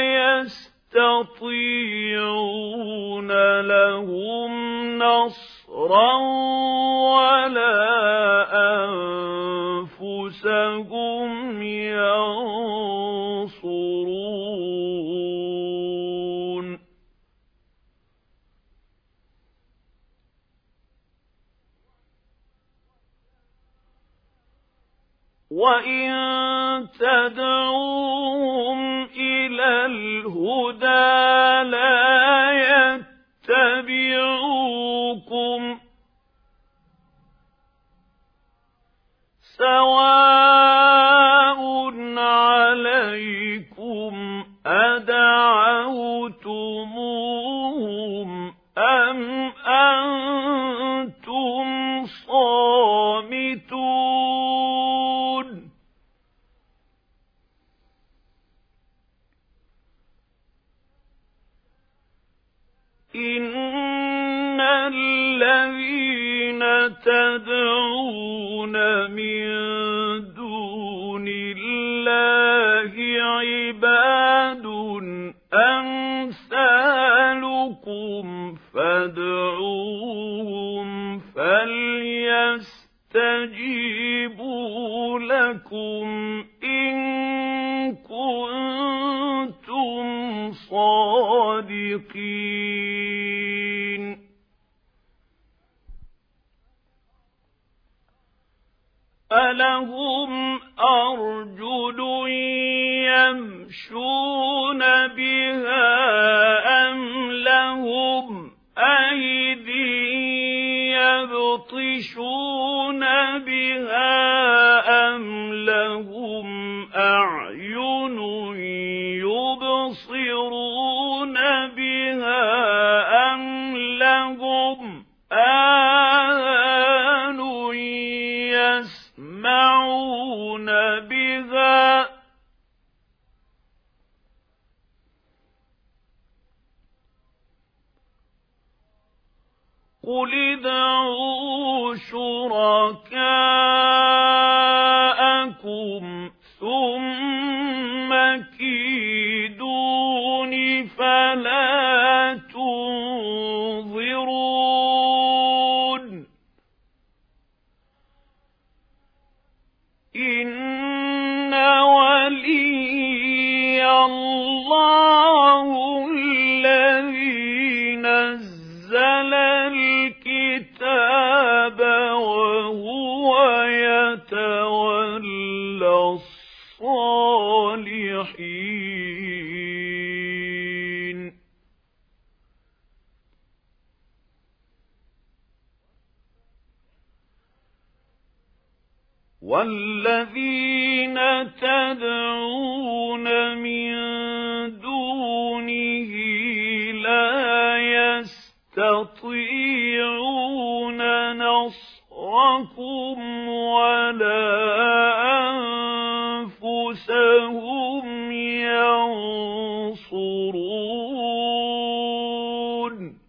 [SPEAKER 1] يَسْتَطِيعُونَ لَهُمْ نَصْرًا وَلَا أَنفُسَهُمْ يَنصُرُونَ وَإِن تَدْعُوهُمْ إِلَى الْهُدَىٰ لَا يَتَّبِعُوكُمْ ۚ سَوَاءٌ عَلَيْكُمْ أَدَعَوْتُمُوهُمْ أَمْ أَنتُمْ صَامِتُونَ إِنَّ الَّذِينَ تَدْعُونَ مِن دُونِ اللَّهِ عِبَادٌ أَمْثَالُكُمْ فَادْعُوهُمْ فَلْيَسْتَجِيبُوا لَكُمْ إِن كُنتُمْ صَادِقِينَ أَلَهُمْ أَرْجُلٌ يَمْشُونَ بِهَا أَمْ لَهُمْ أَيْدٍ يَبْطِشُونَ بِهَا أَمْ لَهُمْ أَعْيُنٌ يُبْصِرُونَ بِهَا أَمْ لَهُمْ آذَانٌ يَسْمَعُونَ بِهَا ۚ قُلِ ادْعُوا شُرَكَاءَكُمْ ثُمَّ كِيدُونِ فَلَا تُنظِرُونِ إِنَّ وَلِيَّ اللَّهُ الَّذِي نَزَّلَ الْكِتَابَ وَهُوَ يَتَوَلَّى الصَّالِحِينَ وَالَّذِينَ تَدْعُونَ مِن دُونِهِ لَا يَسْتَطِيعُونَ نَصْرَكُمْ وَلَا أَنفُسَهُمْ يَنصُرُونَ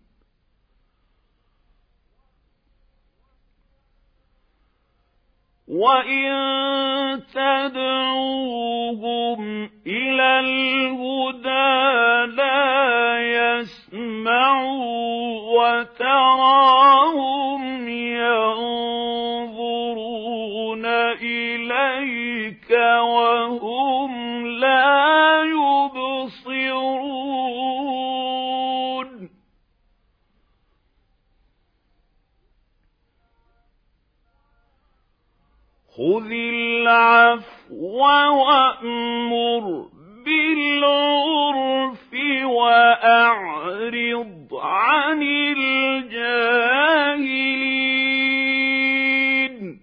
[SPEAKER 1] وَإِن تَدْعُوهُمْ إِلَى الْهُدَىٰ لَا يَسْمَعُوا وَتَرَاهُمْ يَنظُرُونَ إِلَيْكَ وَهُمْ لَا يُبْصِرُونَ خُذِ الْعَفْوَ وَأْمُرْ بِالْعُرْفِ وَأَعْرِضْ عَنِ الْجَاهِلِينَ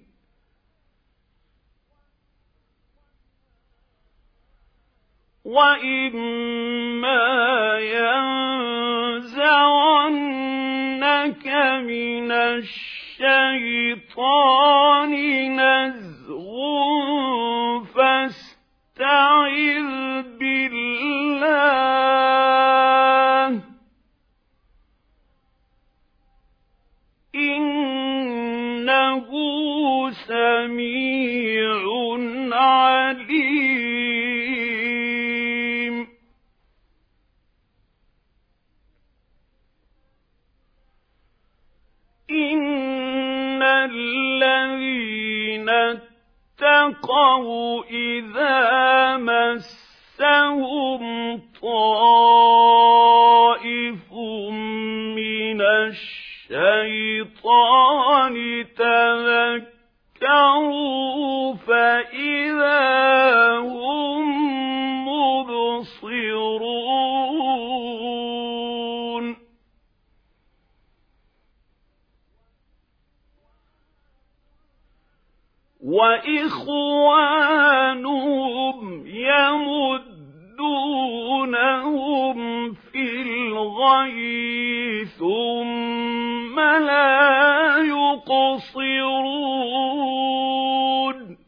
[SPEAKER 1] وَإِمَّا يَنزَغَنَّكَ مِنَ الشَّيْطَانِ نَزْغٌ فَاسْتَعِذْ بِاللَّهِ ۖ إِنَّهُ سَمِيعٌ عَلِيمٌ. إِنَّ الَّذِينَ اتَّقَوْا إِذَا مَسَّهُمْ طَائِفٌ مِّنَ الشَّيْطَانِ تَذَكَّرُوا فَإِذَا هُم مُبْصِرُونَ. وَإِخْوَانُهُمْ يَمُدُّونَهُمْ فِي الْغَيِّ ثُمَّ لَا يُقْصِرُونَ.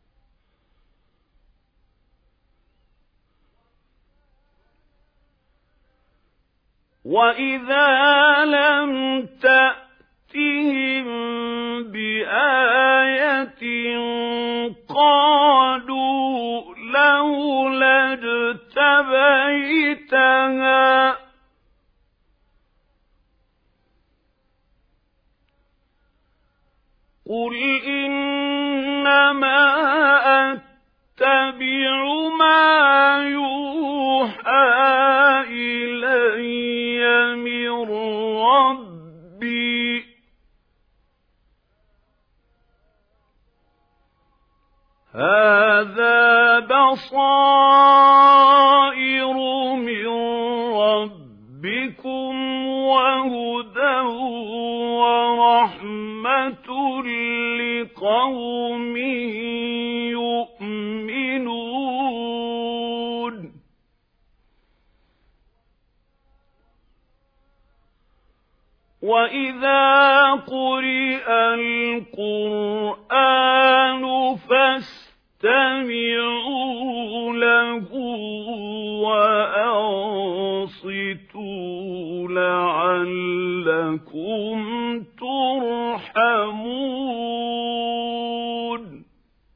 [SPEAKER 1] وَإِذَا لَمْ تَأْتِهِم بِآيَةٍ قَالُوا لَوْلَا اجْتَبَيْتَهَا قُلْ إِنَّمَا أَتَّبِعُ مَا يُوحَىٰ إِلَيَّ مِن رَّبِّي ۚ هَٰذَا بَصَائِرُ مِن رَّبِّكُمْ وَهُدًى وَرَحْمَةٌ لِّقَوْمٍ يُؤْمِنُونَ. وَإِذَا قُرِئَ الْقُرْآنُ فَاسْتَمِعُوا لَهُ وَأَنصِتُوا لَعَلَّكُمْ تُرْحَمُونَ.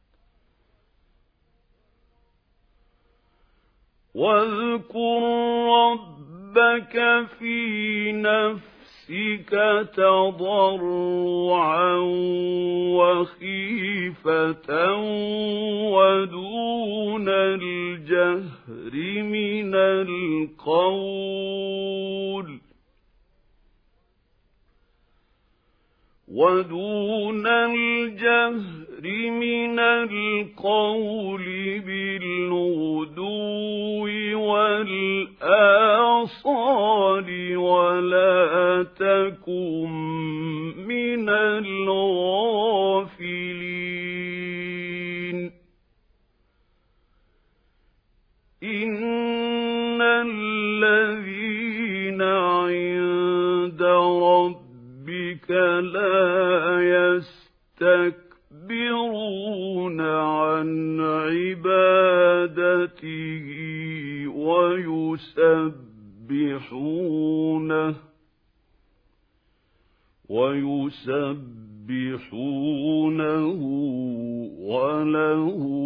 [SPEAKER 1] وَاذْكُر رَّبَّكَ فِي نَفْسِكَ تَضَرُّعًا وَخِيفَةً وَدُونَ الْجَهْرِ مِنَ الْقَوْلِ وَدُونَ الْجَهْرِ مِنَ الْقَوْلِ بِالْغُدُوِّ وَالْآصَالِ وَلَا تَكُن مِّنَ الْغَافِلِينَ. إِنَّ الَّذِينَ عِندَ رَبِّكَ لَا يَسْتَكْبِرُونَ عَنْ عِبَادَتِهِ وَيُسَبِّحُونَهُ وَيُسَبِّحُونَهُ وَلَهُ